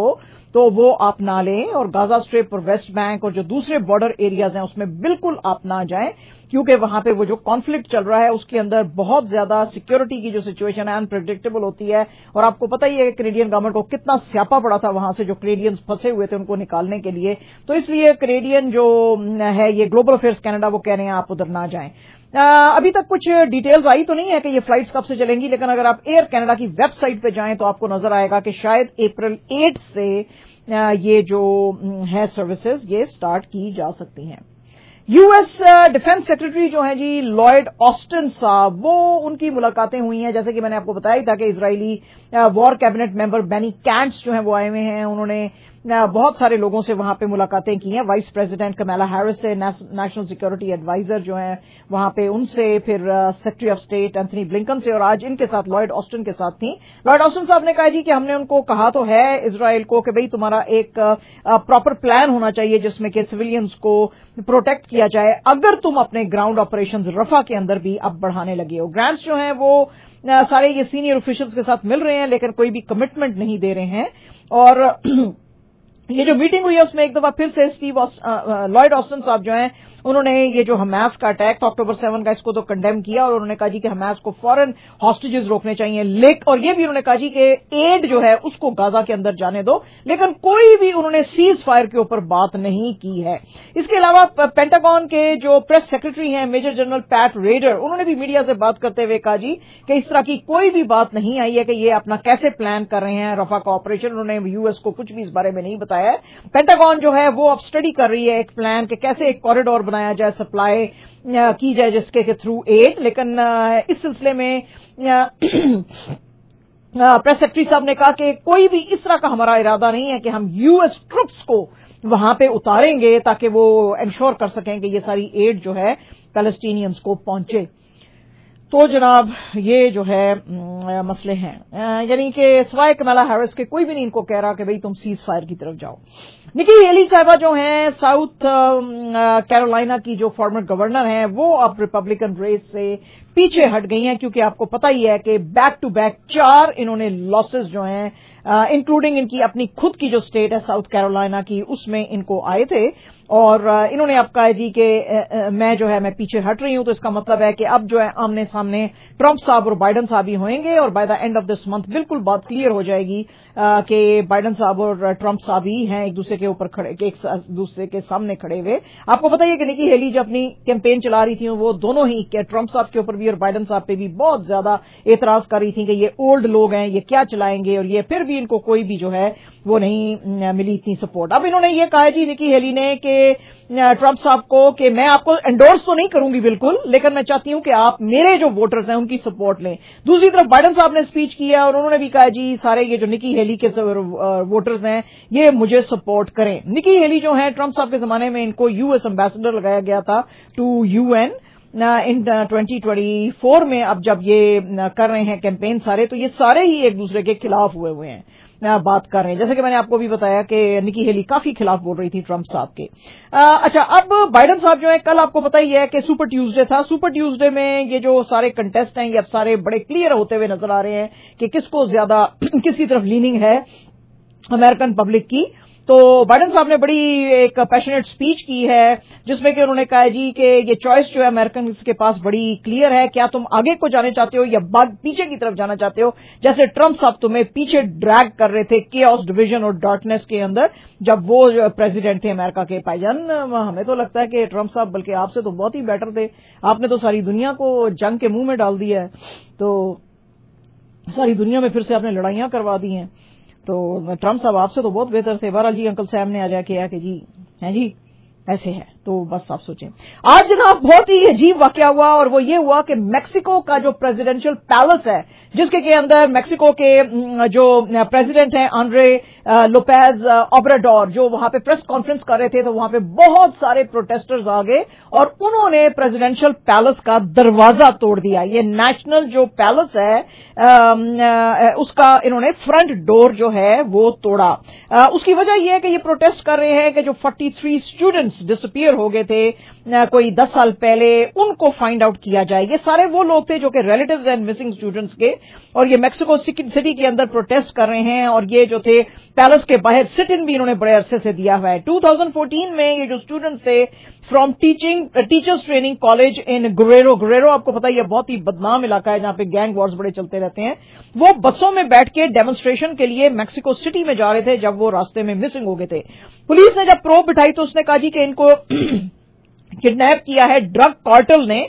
Speaker 9: تو وہ آپ نہ لیں, اور غازہ اسٹریپ اور ویسٹ بینک اور جو دوسرے بارڈر ایریاز ہیں اس میں بالکل آپ نہ جائیں, کیونکہ وہاں پہ وہ جو کانفلکٹ چل رہا ہے اس کے اندر بہت زیادہ سیکیورٹی کی جو سچویشن ہے انپریڈکٹیبل ہوتی ہے, اور آپ کو پتہ ہی ہے کہ کینیڈین گورنمنٹ کو کتنا سیاپا پڑا تھا وہاں سے جو کینیڈینز پھنسے ہوئے تھے ان کو نکالنے کے لیے. تو اس لیے کینیڈین جو ہے یہ گلوبل افیئرز کینیڈا وہ کہہ رہے ہیں آپ ادھر نہ جائیں. ابھی تک کچھ ڈیٹیلز آئی تو نہیں ہے کہ یہ فلائٹس کب سے چلیں گی, لیکن اگر آپ ایئر کینیڈا کی ویب سائٹ پہ جائیں تو آپ کو نظر آئے گا کہ شاید اپریل 8 سے یہ جو ہے سروسز یہ سٹارٹ کی جا سکتی ہیں. یو ایس ڈیفنس سیکرٹری جو ہیں جی لوئڈ آسٹن صاحب, وہ ان کی ملاقاتیں ہوئی ہیں, جیسے کہ میں نے آپ کو بتایا تھا کہ اسرائیلی وار کیبنٹ ممبر بینی کینٹس جو ہیں وہ آئے ہوئے ہیں, انہوں نے بہت سارے لوگوں سے وہاں پہ ملاقاتیں کی ہیں, وائس پریزیڈنٹ کمیلا ہیرس سے, نیشنل سیکورٹی ایڈوائزر جو ہیں وہاں پہ ان سے, پھر secretary of state Antony Blinken سے, اور آج ان کے ساتھ لوئڈ آسٹن کے ساتھ تھیں. لوئڈ آسٹن صاحب نے کہا جی کہ ہم نے ان کو کہا تو ہے اسرائیل کو کہ بھئی تمہارا ایک پراپر پلان ہونا چاہیے جس میں کہ سویلینز کو پروٹیکٹ کیا جائے اگر تم اپنے گراؤنڈ آپریشنز رفح کے اندر بھی اب بڑھانے لگے ہو. گرانٹس جو ہیں وہ سارے یہ سینئر آفیشلز کے ساتھ مل رہے ہیں لیکن کوئی بھی کمٹمنٹ نہیں دے رہے ہیں, اور یہ جو میٹنگ ہوئی ہے اس میں ایک دفعہ پھر سے لوئڈ آسٹن صاحب جو ہیں انہوں نے یہ جو حماس کا اٹیک تھا اکتوبر 7 کا اس کو تو کنڈیم کیا, اور انہوں نے کہا جی کہ حماس کو فوراً ہاسٹیجز روکنے چاہیے, اور یہ بھی انہوں نے کہا جی کہ ایڈ جو ہے اس کو غازہ کے اندر جانے دو, لیکن کوئی بھی انہوں نے سیز فائر کے اوپر بات نہیں کی ہے. اس کے علاوہ پینٹاگون کے جو پریس سیکرٹری ہیں میجر جنرل پیٹ ریڈر, انہوں نے بھی میڈیا سے بات کرتے ہوئے کہا جی کہ اس طرح کی کوئی بھی بات نہیں آئی ہے کہ یہ اپنا کیسے پلان کر رہے ہیں رفح کا آپریشن, انہوں نے یو ایس کو کچھ بھی اس بارے میں نہیں بتایا ہے. پینٹاگون جو ہے وہ اب اسٹڈی کر رہی ہے ایک پلان کہ کیسے ایک کوریڈور بنایا جائے, سپلائی کی جائے جس کے تھرو ایڈ, لیکن اس سلسلے میں پریس سیکرٹری صاحب نے کہا کہ کوئی بھی اس طرح کا ہمارا ارادہ نہیں ہے کہ ہم یو ایس ٹروپس کو وہاں پہ اتاریں گے تاکہ وہ انشور کر سکیں کہ یہ ساری ایڈ جو ہے پیلسٹینینز کو پہنچے. تو جناب یہ جو ہے مسئلے ہیں, یعنی کہ سوائے کمیلا ہیرس کے کوئی بھی نہیں ان کو کہہ رہا کہ بھئی تم سیز فائر کی طرف جاؤ. نکی ہیلی صاحبہ جو ہیں ساؤتھ کیرولائنا کی جو فارمر گورنر ہیں وہ اب ریپبلکن ریس سے پیچھے ہٹ گئی ہیں, کیونکہ آپ کو پتہ ہی ہے کہ بیک ٹو بیک 4 انہوں نے لاسز جو ہیں انکلوڈنگ ان کی اپنی خود کی جو اسٹیٹ ہے ساؤتھ کیرولائنا کی اس میں ان کو آئے تھے, اور انہوں نے اب کہا جی کہ میں جو ہے میں پیچھے ہٹ رہی ہوں. تو اس کا مطلب ہے کہ اب جو ہے آمنے سامنے ٹرمپ صاحب اور بائیڈن صاحب ہی ہوئیں گے, اور by the end of this month بالکل بات کلیئر ہو جائے گی کہ بائیڈن صاحب اور ٹرمپ صاحب ہی ہیں ایک دوسرے کے اوپر کھڑے, ایک دوسرے کے سامنے کھڑے ہوئے. آپ کو پتہ ہی ہے کہ نکی ہیلی جو اپنی کیمپین چلا رہی تھی وہ دونوں ہی ٹرمپ صاحب کے اوپر بھی اور بائیڈن صاحب پہ بھی بہت زیادہ اعتراض کر رہی تھی کہ یہ اولڈ لوگ ہیں, یہ کیا چلائیں گے, اور یہ پھر بھی ان کو کوئی بھی جو ہے وہ نہیں ملی اتنی سپورٹ. اب انہوں نے یہ کہا جی نکی ہیلی نے کہ ٹرمپ صاحب کو کہ میں آپ کو انڈورس تو نہیں کروں گی بالکل, لیکن میں چاہتی ہوں کہ آپ میرے جو ووٹرز ہیں ان کی سپورٹ لیں. دوسری طرف بائیڈن صاحب نے اسپیچ کیا اور انہوں نے بھی کہا جی سارے یہ جو نکی ہیلی کے ووٹرز ہیں یہ مجھے سپورٹ کریں. نکی ہیلی جو ہیں ٹرمپ صاحب کے زمانے میں ان کو یو ایس ایمبیسڈر لگایا گیا تھا ٹو یو این ان 2024 میں. اب جب یہ کر رہے ہیں کیمپین سارے, تو یہ سارے ہی ایک دوسرے کے خلاف ہوئے ہیں, بات کر رہے ہیں. جیسے کہ میں نے آپ کو بھی بتایا کہ نکی ہیلی کافی خلاف بول رہی تھی ٹرمپ صاحب کے. اچھا, اب بائیڈن صاحب جو ہے کل آپ کو پتہ ہی ہے کہ سپر ٹیوزڈے تھا. سپر ٹیوزڈے میں یہ جو سارے کنٹیسٹ ہیں یہ اب سارے بڑے کلیئر ہوتے ہوئے نظر آ رہے ہیں کہ کس کو زیادہ کس کی طرف لیننگ ہے امریکن پبلک کی. تو بائیڈن صاحب نے بڑی ایک پیشنیٹ سپیچ کی ہے جس میں کہ انہوں نے کہا جی کہ یہ چوائس جو ہے امریکن کے پاس بڑی کلیئر ہے, کیا تم آگے کو جانے چاہتے ہو یا پیچھے کی طرف جانا چاہتے ہو, جیسے ٹرمپ صاحب تمہیں پیچھے ڈریگ کر رہے تھے کیوس ڈویژن اور ڈارکنیس کے اندر جب وہ پریزیڈنٹ تھے امریکہ کے. بھائی جان ہمیں تو لگتا ہے کہ ٹرمپ صاحب بلکہ آپ سے تو بہت ہی بیٹر تھے, آپ نے تو ساری دنیا کو جنگ کے منہ میں ڈال دیا ہے, تو ساری دنیا میں پھر سے آپ نے لڑائیاں کروا دی ہیں. تو ٹرمپ صاحب آپ سے تو بہت بہتر تھے. بہرحال جی انکل سیم نے آ جا کے کہ جی ہیں جی ایسے ہے, تو بس آپ سوچیں. آج جناب بہت ہی عجیب واقعہ ہوا, اور وہ یہ ہوا کہ میکسیکو کا جو پریزیڈینشل پیلس ہے جس کے اندر میکسیکو کے جو پریزیڈنٹ ہیں آنڈرے لوپیز اوبراڈور جو وہاں پہ پریس کانفرنس کر رہے تھے, تو وہاں پہ بہت سارے پروٹیسٹرز آ گئے اور انہوں نے پریزیڈینشل پیلس کا دروازہ توڑ دیا. یہ نیشنل جو پیلس ہے اس کا انہوں نے فرنٹ ڈور جو ہے وہ توڑا. اس کی وجہ یہ ہے کہ یہ پروٹیسٹ کر رہے ہیں کہ جو 43 اسٹوڈنٹس ڈسپیئر ہو گئے تھے कोई 10 साल पहले, उनको फाइंड आउट किया जाए। ये सारे वो लोग थे जो कि रिलेटिव्स एंड मिसिंग स्टूडेंट्स के, और ये मैक्सिको सिटी के अंदर प्रोटेस्ट कर रहे हैं, और ये जो थे पैलेस के बाहर सिट इन भी इन्होंने बड़े अरसे से दिया हुआ है। 2014 में ये जो स्टूडेंट्स थे from teachers training college in Guerrero आपको पता ही है बहुत ही बदनाम इलाका है जहां पे गैंग वॉर्स बड़े चलते रहते हैं, वो बसों में बैठ के डेमोन्स्ट्रेशन के लिए मैक्सिको सिटी में जा रहे थे जब वो रास्ते में मिसिंग हो गए थे। पुलिस ने जब प्रोब बिठाई तो उसने कहा जी कि इनको किडनैप किया है ड्रग कार्टेल ने।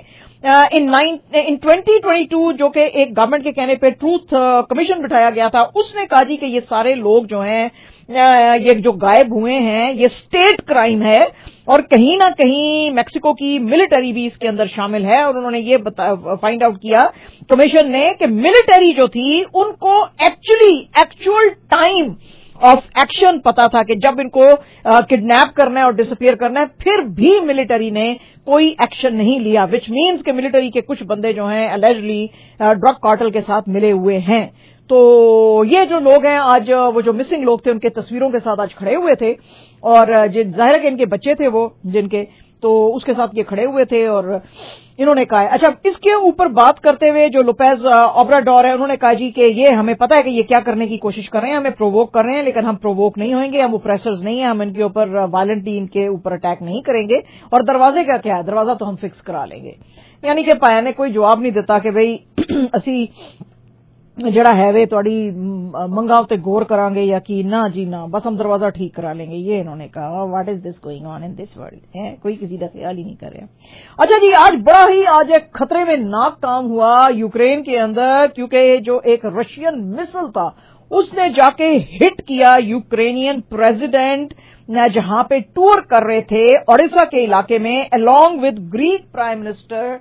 Speaker 9: इन 2022 जो कि एक गवर्नमेंट के कहने पे ट्रूथ कमीशन बिठाया गया था, उसने कहा जी कि ये सारे लोग जो हैं ये जो गायब हुए हैं ये स्टेट क्राइम है, और कहीं ना कहीं मैक्सिको की मिलिट्री भी इसके अंदर शामिल है। और उन्होंने ये फाइंड आउट किया कमीशन ने कि मिलिट्री जो थी उनको एक्चुअल टाइम ऑफ एक्शन पता था कि जब इनको किडनैप करना है और डिसअपियर करना है, फिर भी मिलिट्री ने कोई एक्शन नहीं लिया, विच मीन्स कि मिलिट्री के कुछ बंदे जो हैं अलेजली ड्रग कार्टेल के साथ मिले हुए हैं। तो ये जो लोग हैं आज वो जो मिसिंग लोग थे उनके तस्वीरों के साथ आज खड़े हुए थे, और जाहिर है कि इनके बच्चे थे वो जिनके, तो उसके साथ ये खड़े हुए थे और इन्होंने कहा है। अच्छा, इसके ऊपर बात करते हुए जो लोपेज ओब्राडोर है उन्होंने कहा जी कि ये हमें पता है कि ये क्या करने की कोशिश कर रहे हैं, हमें प्रोवोक कर रहे हैं, लेकिन हम प्रोवोक नहीं होंगे, हम ओप्रेसर्स नहीं हैं, हम इनके ऊपर वायलेंटली इनके ऊपर अटैक नहीं करेंगे, और दरवाजे का क्या है, दरवाजा तो हम फिक्स करा लेंगे। यानी कि पाया ने कोई जवाब नहीं देता कि भाई असी जड़ा है वे थोड़ी मंगा उत्ते गौर करांगे या कि ना जी ना, बस हम दरवाजा ठीक करा लेंगे, ये इन्होंने कहा। What is this going on in this world है, कोई किसी का ख्याल ही नहीं कर रहा। अच्छा जी, आज बड़ा ही आज एक खतरे में नाक काम हुआ यूक्रेन के अंदर, क्योंकि जो एक रशियन मिसाइल था उसने जाके हिट किया यूक्रेनियन प्रेसिडेंट जहां पे टूर कर रहे थे ओडिशा के इलाके में, along with Greek prime minister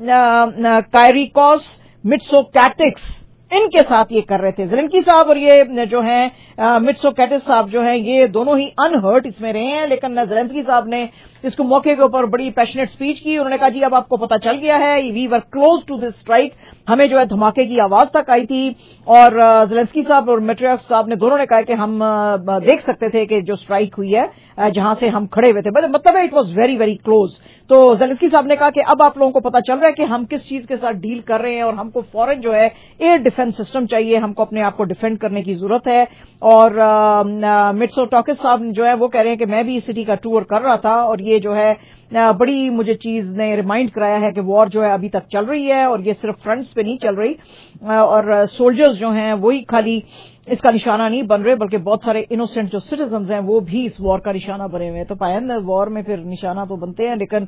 Speaker 9: Kyriakos Mitsotakis, इनके साथ ये कर रहे थे। ज़ेलेंस्की साहब और ये जो हैं मित्सोटाकिस साहब जो हैं ये दोनों ही अनहर्ट इसमें रहे हैं, लेकिन ज़ेलेंस्की साहब ने इसको मौके के ऊपर बड़ी पैशनेट स्पीच की। उन्होंने कहा जी अब आपको पता चल गया है, we were close to this strike, हमें जो है धमाके की आवाज तक आई थी, और ज़ेलेंस्की साहब और मैट्रियार्क साहब ने दोनों ने कहा कि हम देख सकते थे कि जो स्ट्राइक हुई है जहां से हम खड़े हुए थे, मतलब it was very very close. तो ज़ेलेंस्की साहब ने कहा कि अब आप लोगों को पता चल रहा है कि हम किस चीज के साथ डील कर रहे हैं, और हमको फौरन जो है एयर डिफेंस सिस्टम चाहिए, हमको अपने आप को डिफेंड करने की जरूरत है। और मित्सोटाकिस साहब जो है वो कह रहे हैं कि मैं भी इस सिटी का टूर कर रहा था, और ये जो है बड़ी मुझे चीज ने रिमाइंड कराया है कि वॉर जो है अभी तक चल रही है, और ये सिर्फ फ्रंट्स पे नहीं चल रही, और सोल्जर्स जो हैं वही खाली इसका निशाना नहीं बन रहे, बल्कि बहुत सारे इनोसेंट जो सिटीजन्स हैं वो भी इस वॉर का निशाना बने हुए हैं। तो पायन वॉर में फिर निशाना तो बनते हैं, लेकिन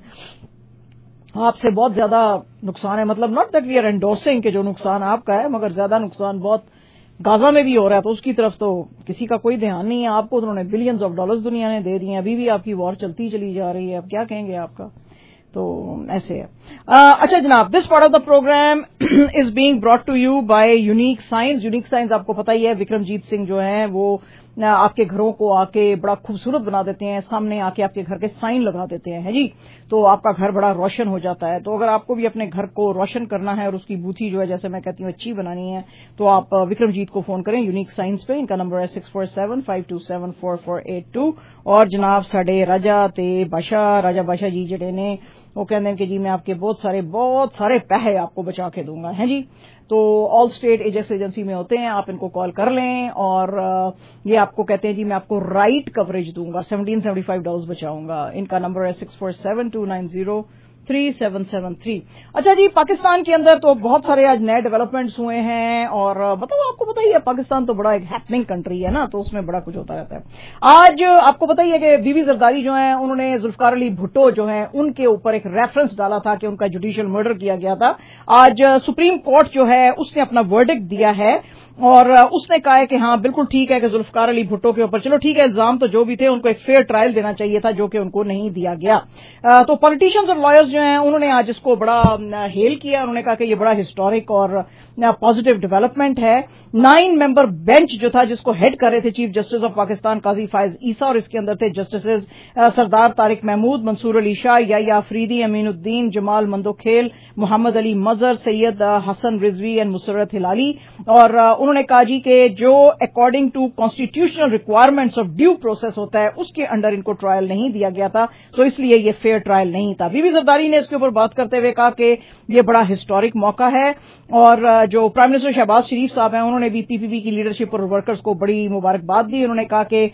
Speaker 9: आपसे बहुत ज्यादा नुकसान है, मतलब not that we are endorsing कि जो नुकसान आपका है, मगर ज्यादा नुकसान बहुत गाजा में भी हो रहा है, तो उसकी तरफ तो किसी का कोई ध्यान नहीं है। आपको तो उन्होंने बिलियंस ऑफ डॉलर्स दुनिया ने दे दिए हैं, अभी भी आपकी वॉर चलती चली जा रही है, अब क्या कहेंगे आपका, तो ऐसे है। अच्छा जनाब, this part of the programme is being brought to you by Unique Science. Unique Science आपको पता ही है, विक्रमजीत सिंह जो है वो आपके घरों को आके बड़ा खूबसूरत बना देते हैं, सामने आके आपके घर के साइन लगा देते हैं, है जी, तो आपका घर बड़ा रोशन हो जाता है। तो अगर आपको भी अपने घर को रोशन करना है और उसकी बूथी जो है जैसे मैं कहती हूँ अच्छी बनानी है, तो आप विक्रमजीत को फोन करें यूनिक साइंस पे। इनका नंबर है 6475274482। और जनाब साडे राजा बादशाह जी जड़े ने वो कहते हैं कि जी मैं आपके बहुत सारे पैसे आपको बचा के दूंगा, है जी। तो ऑल स्टेट एजेंस एजेंसी में होते हैं, आप इनको कॉल कर लें, और ये आपको कहते हैं जी मैं आपको राइट कवरेज दूंगा, $1775 बचाऊंगा। इनका नंबर है 6472903773। अच्छा जी, पाकिस्तान के अंदर तो बहुत सारे आज नए डेवलपमेंट्स हुए हैं, और मतलब आपको पता ही है पाकिस्तान तो बड़ा एक हैपनिंग कंट्री है ना, तो उसमें बड़ा कुछ होता रहता है। आज आपको पता ही है कि बीबी जरदारी जो है उन्होंने जुल्फकार अली भुट्टो जो है उनके ऊपर एक रेफरेंस डाला था कि उनका जुडिशियल मर्डर किया गया था। आज सुप्रीम कोर्ट जो है उसने अपना वर्डिक्ट दिया है, और उसने कहा है कि हाँ बिल्कुल ठीक है कि जुल्फकार अली भुट्टो के ऊपर चलो ठीक है इल्जाम तो जो भी थे उनको एक फेयर ट्रायल देना चाहिए था, जो कि उनको नहीं दिया गया। तो पॉलिटिशियंस और लॉयर्स जो हैं उन्होंने आज इसको बड़ा हेल किया। उन्होंने कहा कि ये बड़ा हिस्टोरिक और पॉजिटिव डेवलपमेंट है। 9 मेंबर बेंच जो था जिसको हेड कर रहे थे chief justice of Pakistan Qazi Faez Isa, और इसके अंदर थे जस्टिस सरदार तारिक महमूद, मंसूर अली शाह, या अफरीदी, अमीनुद्दीन, जमाल मंदोखेल, मोहम्मद अली मजहर, सैयद हसन रिजवी एंड मुसर्रत हिलाली। और उन्होंने कहा जी कि जो according to constitutional requirements of due process होता है उसके अंडर इनको ट्रायल नहीं दिया गया था, तो इसलिए ये फेयर ट्रायल नहीं था। बीबी जरदारी ने इसके ऊपर बात करते हुए कहा कि ये बड़ा हिस्टोरिक मौका है, और जो प्राइम मिनिस्टर शहबाज शरीफ साहब हैं उन्होंने भी पीपीपी की लीडरशिप और वर्कर्स को बड़ी मुबारकबाद दी। उन्होंने कहा कि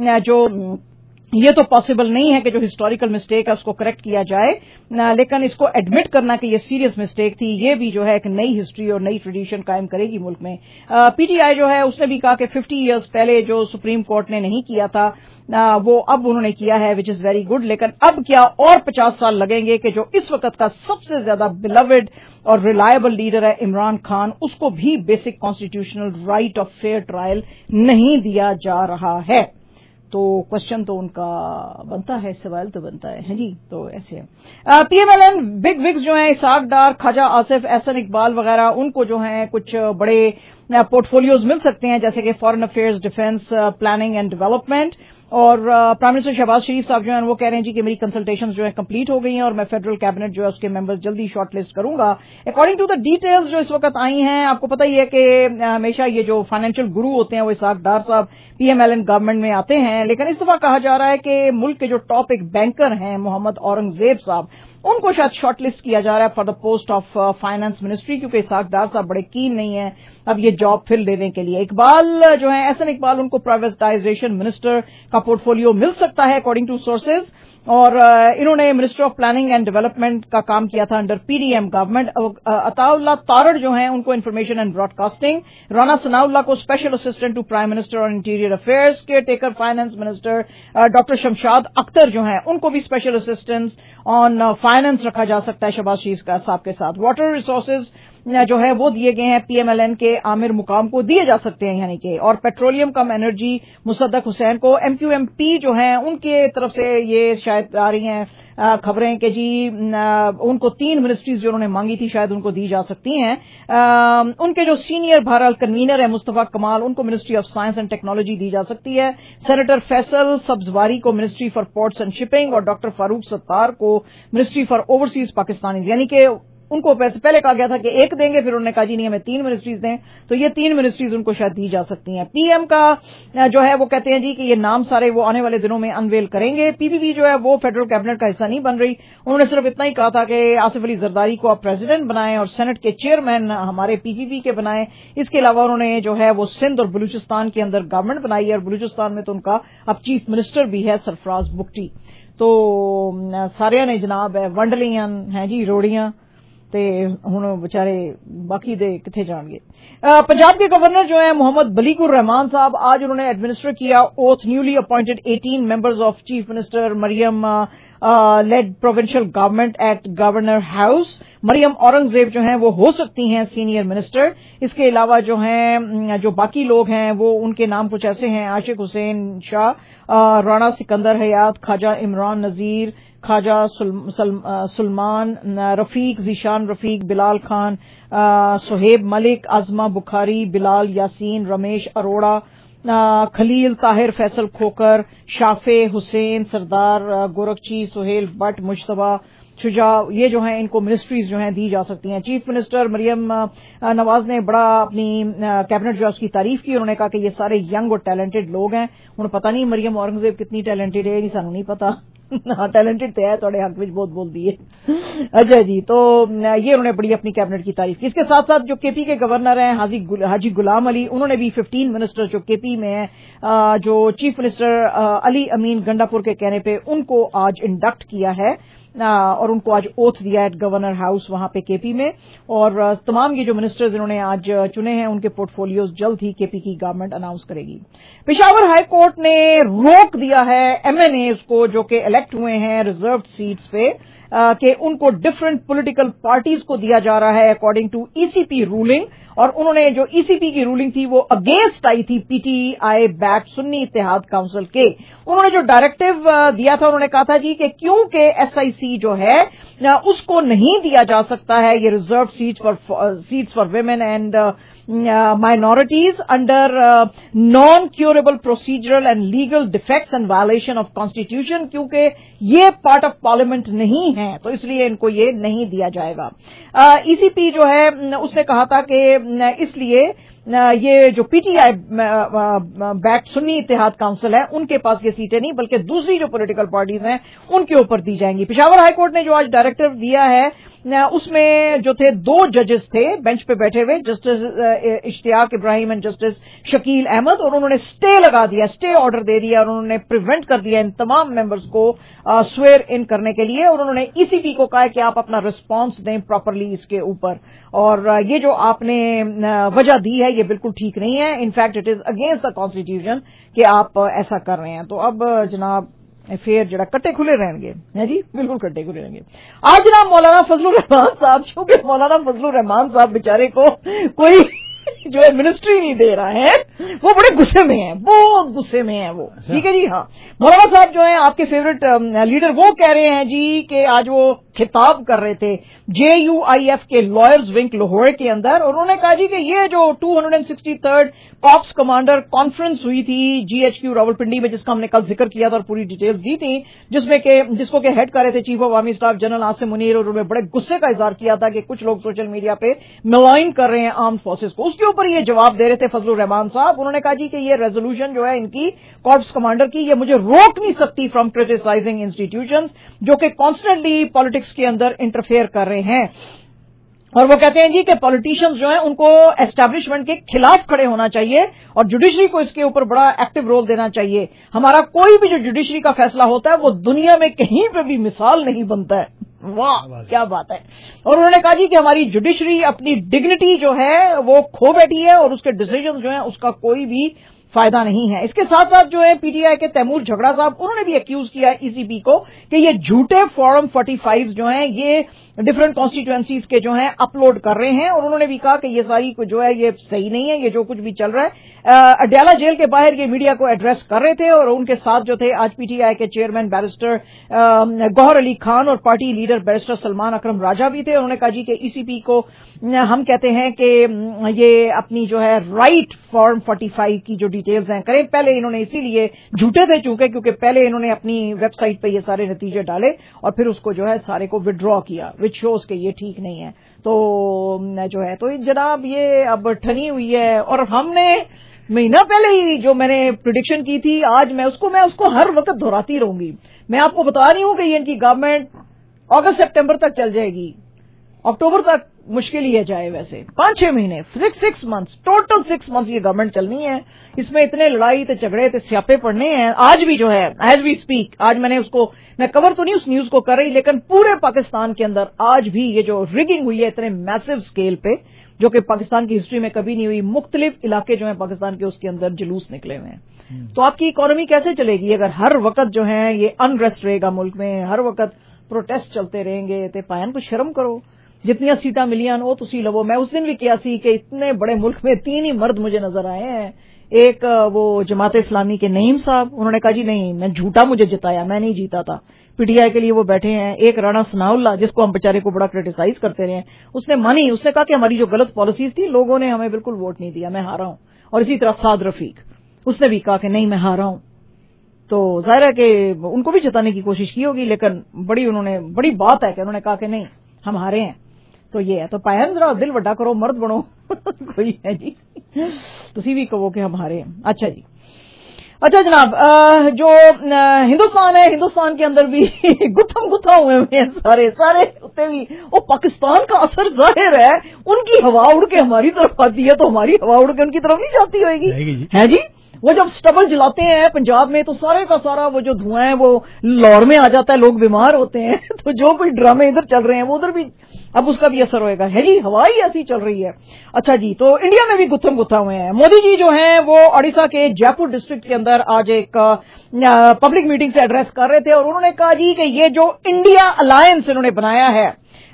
Speaker 9: जो ये तो पॉसिबल नहीं है कि जो हिस्टोरिकल मिस्टेक है उसको करेक्ट किया जाए, लेकिन इसको एडमिट करना कि ये सीरियस मिस्टेक थी, ये भी जो है एक नई हिस्ट्री और नई ट्रेडिशन कायम करेगी मुल्क में। पीटीआई जो है उसने भी कहा कि 50 इयर्स पहले जो सुप्रीम कोर्ट ने नहीं किया था वो अब उन्होंने किया है, विच इज वेरी गुड। लेकिन अब क्या और 50 साल लगेंगे कि जो इस वक्त का सबसे ज्यादा बिलवेड और रिलायबल लीडर है इमरान खान, उसको भी basic constitutional right of fair trial नहीं दिया जा रहा है। तो क्वेश्चन तो उनका बनता है, सवाल तो बनता है जी। तो ऐसे है पीएमएलएन बिग विग्स जो हैं इसाक डार, ख्वाजा आसिफ, एहसन इकबाल वगैरह, उनको जो हैं कुछ बड़े पोर्टफोलियोज मिल सकते हैं, जैसे कि foreign affairs, defence, planning and development. और प्राइम मिनिस्टर शहबाज शरीफ साहब जो हैं वो कह रहे हैं जी कि मेरी कंसल्टेशंस जो है कंप्लीट हो गई हैं और मैं फेडरल कैबिनेट जो है उसके मेंबर्स जल्दी शॉर्टलिस्ट करूंगा। अकॉर्डिंग टू द डिटेल्स जो इस वक्त आई हैं, आपको पता ही है कि हमेशा ये जो फाइनेंशियल गुरु होते हैं वो इसाक डार साहब पीएमएलएन गवर्नमेंट में आते हैं, लेकिन इस दफा कहा जा रहा है कि मुल्क के जो टॉप एक बैंकर हैं मोहम्मद औरंगजेब साहब, उनको शायद शॉर्टलिस्ट किया जा रहा है for the post of finance ministry, क्योंकि इसाक डार साहब बड़े कीन नहीं है अब ये जॉब फिल देने के लिए। इकबाल जो है एहसन इकबाल, उनको प्राइवेटाइजेशन मिनिस्टर का पोर्टफोलियो मिल सकता है अकॉर्डिंग टू सोर्सेज। और इन्होंने minister of planning and development का काम किया था under PDM government. Attaullah Tarar जो हैं उनको information and broadcasting, Rana Sanaullah को special assistant to prime minister और interior affairs, caretaker finance minister doctor Shamshad Akhtar जो हैं उनको भी स्पेशल असिस्टेंट ऑन फाइनेंस रखा जा सकता है शहबाज शरीफ साहब के साथ। वाटर रिसोर्सेज जो है वो दिए गए हैं पीएमएलएन के आमिर मुकाम को दिए जा सकते हैं यानी कि, और petroleum cum energy Musaddiq Hussain को। एमक्यूएमपी जो हैं उनके तरफ से ये शायद आ रही हैं खबरें कि जी उनको 3 मिनिस्ट्रीज जो उन्होंने मांगी थी शायद उनको दी जा सकती हैं। उनके जो सीनियर बहरहाल कन्वीनर है मुस्तफा कमाल, उनको ministry of science and technology दी जा सकती है। सेनेटर फैसल सब्जवारी को ministry for ports and shipping, और डॉक्टर फारूक सत्तार को मिनिस्ट्री फॉर ओवरसीज पाकिस्तानी, यानी कि उनको पहले कहा गया था कि 1 देंगे, फिर उन्होंने कहा जी नहीं हमें 3 मिनिस्ट्रीज दें, तो ये 3 मिनिस्ट्रीज उनको शायद दी जा सकती हैं। पीएम का जो है वो कहते हैं जी कि ये नाम सारे वो आने वाले दिनों में अनवेल करेंगे। पीपीपी जो है वो फेडरल कैबिनेट का हिस्सा नहीं बन रही, उन्होंने सिर्फ इतना ही कहा था कि आसिफ अली जरदारी को आप प्रेसिडेंट बनाएं और सेनेट के चेयरमैन हमारे पीपीपी के बनाएं। इसके अलावा उन्होंने जो है वो सिंध और बलूचिस्तान के अंदर गवर्नमेंट बनाई है, और बलूचिस्तान में तो उनका अब चीफ मिनिस्टर भी है सरफराज बुगटी। तो सारे ने जनाब है वंडलियां हैं जी रोड़ियां ते हुण बेचारे बाकी दे किथे जाएंगे। पंजाब के गवर्नर जो है मोहम्मद बलीकुर रहमान साहब, आज उन्होंने एडमिनिस्टर किया oath newly appointed 18 members of chief minister Maryam led provincial government at governor house. Maryam Aurangzeb जो हैं वो हो सकती हैं सीनियर मिनिस्टर। इसके अलावा जो हैं जो बाकी लोग हैं वो उनके नाम कुछ ऐसे हैं: आशिक हुसैन शाह, राणा सिकंदर हयात, ख्वाजा इमरान नजीर, ख्वाजा सुलमान रफीक, जीशान रफीक, बिलाल खान, सुहेब मलिक, आजमा बुखारी, बिलाल यासीन, रमेश अरोड़ा, खलील ताहिर, फैसल खोकर, शाफे हुसैन, सरदार गोरखची, सुहेल भट्ट, मुश्तबा शुजा, ये जो हैं इनको मिनिस्ट्रीज जो हैं दी जा सकती हैं। चीफ मिनिस्टर मरियम नवाज ने बड़ा अपनी कैबिनेट जो उसकी तारीफ की। उन्होंने कहा कि ये सारे यंग और टैलेंटेड लोग हैं। उन्हें पता नहीं मरियम औरंगजेब कितनी टैलेंटेड है, नहीं सानू नहीं पता। हाँ टैलेंटेड तो है, थोड़े हक में बहुत बोल दिए। अच्छा जी, तो ये उन्होंने बड़ी अपनी कैबिनेट की तारीफ की। इसके साथ साथ जो केपी के गवर्नर हैं हाजी गुलाम अली, उन्होंने भी 15 मिनिस्टर जो केपी में हैं, जो चीफ मिनिस्टर अली अमीन गंडापुर के कहने पे उनको आज इंडक्ट किया है और उनको आज ओथ दिया है गवर्नर हाउस वहां पे केपी में। और तमाम ये जो मिनिस्टर्स इन्होंने आज चुने हैं उनके पोर्टफोलियोज जल्द ही केपी की गवर्नमेंट अनाउंस करेगी। पेशावर हाई कोर्ट ने रोक दिया है एमएनएज को जो कि इलेक्ट हुए हैं रिजर्व्ड सीट्स पे कि उनको डिफरेंट पॉलिटिकल पार्टीज को दिया जा रहा है अकॉर्डिंग टू ईसीपी रूलिंग। और उन्होंने जो ईसीपी की रूलिंग थी वो अगेंस्ट आई थी PTI back Sunni Ittehad council के। उन्होंने जो डायरेक्टिव दिया था उन्होंने कहा था जी कि क्योंकि एसआईसी जो है उसको नहीं दिया जा सकता है ये reserve seats for women and minorities under non-curable procedural and legal defects and violation of constitution, क्योंकि ये पार्ट ऑफ पार्लियामेंट नहीं है तो इसलिए इनको ये नहीं दिया जाएगा। ईसीपी जो है उसने कहा था कि इसलिए ये जो PTI backed Sunni Ittehad council है उनके पास ये सीटें नहीं बल्कि दूसरी जो पॉलिटिकल पार्टीज हैं उनके ऊपर दी जाएंगी। पेशावर हाईकोर्ट ने जो आज डायरेक्टिव दिया है उसमें जो थे 2 जजेस थे बेंच पे बैठे हुए, justice Ishtiaq Ibrahim and justice Shakeel Ahmad, और उन्होंने स्टे लगा दिया, स्टे ऑर्डर दे दिया और उन्होंने प्रिवेंट कर दिया इन तमाम मेंबर्स को स्वेयर इन करने के लिए, और उन्होंने ईसीपी को कहा कि आप अपना रिस्पांस दें प्रॉपरली इसके ऊपर, और ये जो आपने वजह दी है ये बिल्कुल ठीक नहीं है, in fact it is against the constitution कि आप ऐसा कर रहे हैं। तो अब जनाब फिर जरा कट्टे खुले रहेंगे हैं जी, बिल्कुल कट्टे खुले रहेंगे। आज जनाब मौलाना फजलुर रहमान साहब, चूंकि मौलाना फजलुर रहमान साहब बेचारे को कोई जो है मिनिस्ट्री नहीं दे रहा है, वो बड़े गुस्से में हैं, बहुत गुस्से में हैं वो, ठीक है जी। हाँ, मौलाना साहब जो है आपके फेवरेट लीडर, वो कह रहे हैं जी कि आज वो खिताब कर रहे थे JUIF के लॉयर्स विंग लाहौर के अंदर, और उन्होंने कहा जी कि ये जो 263rd कॉप्स कमांडर कॉन्फ्रेंस हुई थी GHQ रावलपिंडी में, जिसका हमने कल जिक्र किया था और पूरी डिटेल्स दी थी, जिसको के हेड कर रहे थे chief of army staff general Asim Munir, और उन्होंने बड़े गुस्से का इजहार किया था कि कुछ लोग सोशल मीडिया पे मलाइन कर रहे हैं आर्म्ड फोर्सेस को। उसके ऊपर ये जवाब दे रहे थे फजलुर रहमान साहब, उन्होंने कहा जी कि ये रेजोल्यूशन जो है इनकी कॉर्प्स कमांडर की, ये मुझे रोक नहीं सकती फ्रॉम क्रिटिसाइजिंग इंस्टीट्यूशंस जो कि कॉन्स्टेंटली पॉलिटिक्स के अंदर इंटरफेयर कर रहे हैं। और वो कहते हैं जी कि पॉलिटिशियंस जो हैं उनको एस्टैब्लिशमेंट के खिलाफ खड़े होना चाहिए और जुडिशरी को इसके ऊपर बड़ा एक्टिव रोल देना चाहिए। हमारा कोई भी जो जुडिशरी का फैसला होता है वो दुनिया में कहीं पे भी मिसाल नहीं बनता है। वाह, क्या बात है। और उन्होंने कहा जी कि हमारी जुडिशरी अपनी डिग्निटी जो है वो खो बैठी है और उसके डिसीजन जो है उसका कोई भी फायदा नहीं है। इसके साथ साथ जो है पीटीआई के तैमूर झगड़ा साहब, उन्होंने भी एक्यूज किया ईसीपी को कि ये झूठे फॉर्म 45 जो हैं ये डिफरेंट कॉन्स्टिट्यूएंसीज के जो हैं अपलोड कर रहे हैं, और उन्होंने भी कहा कि ये सारी जो है ये सही नहीं है, ये जो कुछ भी चल रहा है। अडयाला जेल के बाहर ये मीडिया को एड्रेस कर रहे थे, और उनके साथ जो थे आज पीटीआई के चेयरमैन बैरिस्टर गौहर अली खान और party leader barrister Salman Akram Raja भी थे। उन्होंने कहा जी कि ईसीपी को हम कहते हैं कि ये अपनी जो है राइट फॉर्म 45 की जो डिटेल्स हैं करें। पहले इन्होंने इसीलिए झूठे थे क्योंकि पहले इन्होंने अपनी वेबसाइट पे ये सारे नतीजे डाले और फिर उसको जो है सारे को विड्रॉ किया, विच शोज के ये ठीक नहीं है। तो जो है तो जनाब ये अब ठनी हुई है, और हमने महीना पहले ही जो मैंने प्रिडिक्शन की थी आज मैं उसको हर वक्त दोहराती रहूंगी। मैं आपको बता रही हूं कि ये इनकी गवर्नमेंट अगस्त सितंबर तक चल जाएगी, अक्टूबर तक मुश्किल ही है जाए, वैसे 5-6 महीने, 6 मंथ्स, टोटल 6 मंथ्स ये गवर्नमेंट चलनी है। इसमें इतने लड़ाई थे झगड़े थे स्यापे पड़ने हैं। आज भी जो है एज वी स्पीक, आज मैं कवर तो नहीं उस न्यूज को कर रही, लेकिन पूरे पाकिस्तान के अंदर आज भी ये जो रिगिंग हुई है इतने मैसिव स्केल पे, जो कि पाकिस्तान की हिस्ट्री में कभी नहीं हुई, मुख्तलिफ इलाके जो है पाकिस्तान के उसके अंदर जुलूस निकले हुए हैं। तो आपकी इकोनॉमी कैसे चलेगी अगर हर वक्त जो है ये अनरेस्ट रहेगा मुल्क में, हर वक्त प्रोटेस्ट चलते रहेंगे। तो पायन को शर्म करो, जितनी सीटां मिलियां वो तुसी लवो। मैं उस दिन भी किया सी कि इतने बड़े मुल्क में 3 ही मर्द मुझे नजर आए हैं। एक वो जमात इस्लामी के नईम साहब, उन्होंने कहा जी नहीं मैं झूठा मुझे जिताया, मैं नहीं जीता था, पीटीआई के लिए वो बैठे हैं। एक राणा सनाउल्लाह जिसको हम बेचारे को बड़ा क्रिटिसाइज करते रहे, उसने मानी, उसने कहा कि हमारी जो गलत पॉलिसीज थी लोगों ने हमें बिल्कुल वोट नहीं दिया, मैं हारा हूं। और इसी तरह साद रफीक, उसने भी कहा कि नहीं मैं हारा हूं। तो जाहिर है कि उनको भी जिताने की कोशिश की होगी, लेकिन बड़ी बात है कि उन्होंने कहा कि नहीं हम हारे हैं। तो ये है, तो पायन जरा दिल वड्डा करो, मर्द बनो कोई है जी, तुसी भी कहो कि हम हारे हैं। अच्छा जी, अच्छा जनाब, जो हिंदुस्तान है, हिंदुस्तान के अंदर भी गुत्थम हुए हैं सारे उत्ते भी वो पाकिस्तान का असर जाहिर है। उनकी हवा उड़ के हमारी तरफ आती है तो हमारी हवा उड़ के उनकी तरफ नहीं जाती होगी, है जी। वो जब स्टबल जलाते हैं पंजाब में तो सारे का सारा वो जो धुआं है वो लाहौर में आ जाता है, लोग बीमार होते हैं। तो जो कोई ड्रामे इधर चल रहे हैं वो उधर भी अब उसका भी असर होएगा, है जी, हवा ही ऐसी चल रही है। अच्छा जी, तो इंडिया में भी गुत्थम हुए हैं। मोदी जी जो हैं वो ओडिशा के जयपुर डिस्ट्रिक्ट के अंदर आज एक पब्लिक मीटिंग से एड्रेस कर रहे थे, और उन्होंने कहा जी कि ये जो इंडिया अलायंस इन्होंने बनाया है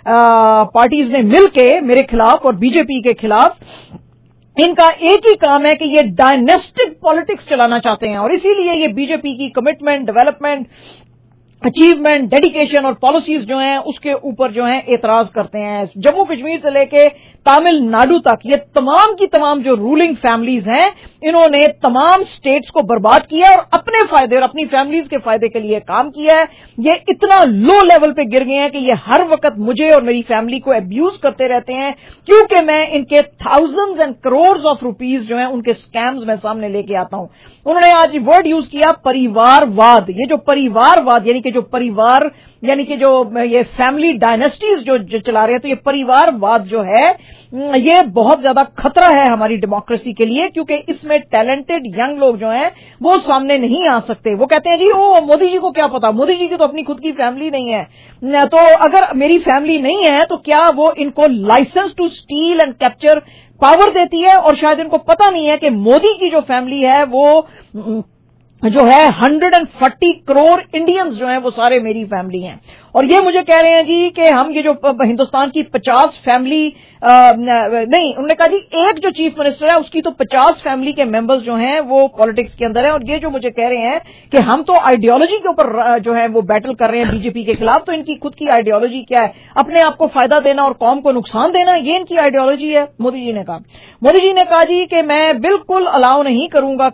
Speaker 9: पार्टीज ने मिलके मेरे खिलाफ और बीजेपी के खिलाफ, इनका एक ही काम है कि ये डायनेस्टिक पॉलिटिक्स चलाना चाहते हैं, और इसीलिए ये बीजेपी की कमिटमेंट, डेवलपमेंट अचीवमेंट, डेडिकेशन और पॉलिसीज जो हैं उसके ऊपर जो हैं एतराज करते हैं। जम्मू कश्मीर से लेके तमिलनाडु तक ये तमाम की तमाम जो रूलिंग फैमिलीज हैं, इन्होंने तमाम स्टेट्स को बर्बाद किया और अपने फायदे और अपनी फैमिलीज के फायदे के लिए काम किया है। ये इतना लो लेवल पे गिर गए हैं कि ये हर वक्त मुझे और मेरी फैमिली को अब्यूज करते रहते हैं, क्योंकि मैं इनके thousands and crore of rupees जो हैं उनके स्कैम्स में सामने लेके आता हूं। उन्होंने आज वर्ड यूज किया परिवारवाद। ये जो परिवारवाद यानी कि जो परिवार यानी कि जो ये फैमिली डायनेस्टीज जो चला रहे हैं, तो ये परिवारवाद जो है ये बहुत ज्यादा खतरा है हमारी डेमोक्रेसी के लिए, क्योंकि इसमें टैलेंटेड यंग लोग जो हैं वो सामने नहीं आ सकते। वो कहते हैं जी ओ मोदी जी को क्या पता, मोदी जी की तो अपनी खुद की फैमिली नहीं है, तो अगर मेरी फैमिली नहीं है तो क्या वो इनको licence to steal and capture power देती है? और शायद इनको पता नहीं है कि मोदी की जो फैमिली है वो जो है 140 करोड़ इंडियंस जो हैं वो सारे मेरी फैमिली हैं। और ये मुझे कह रहे हैं जी कि हम ये जो हिंदुस्तान की 50 फैमिली नहीं, उन्होंने कहा जी एक जो चीफ मिनिस्टर है उसकी तो 50 फैमिली के मेंबर्स जो हैं वो पॉलिटिक्स के अंदर है। और ये जो मुझे कह रहे हैं कि हम तो आइडियोलॉजी के ऊपर जो है वो बैटल कर रहे हैं बीजेपी के खिलाफ, तो इनकी खुद की आइडियोलॉजी क्या है? अपने आप को फायदा देना और कौम को नुकसान देना, ये इनकी आइडियोलॉजी है। मोदी जी ने कहा जी कि मैं बिल्कुल अलाउ नहीं करूंगा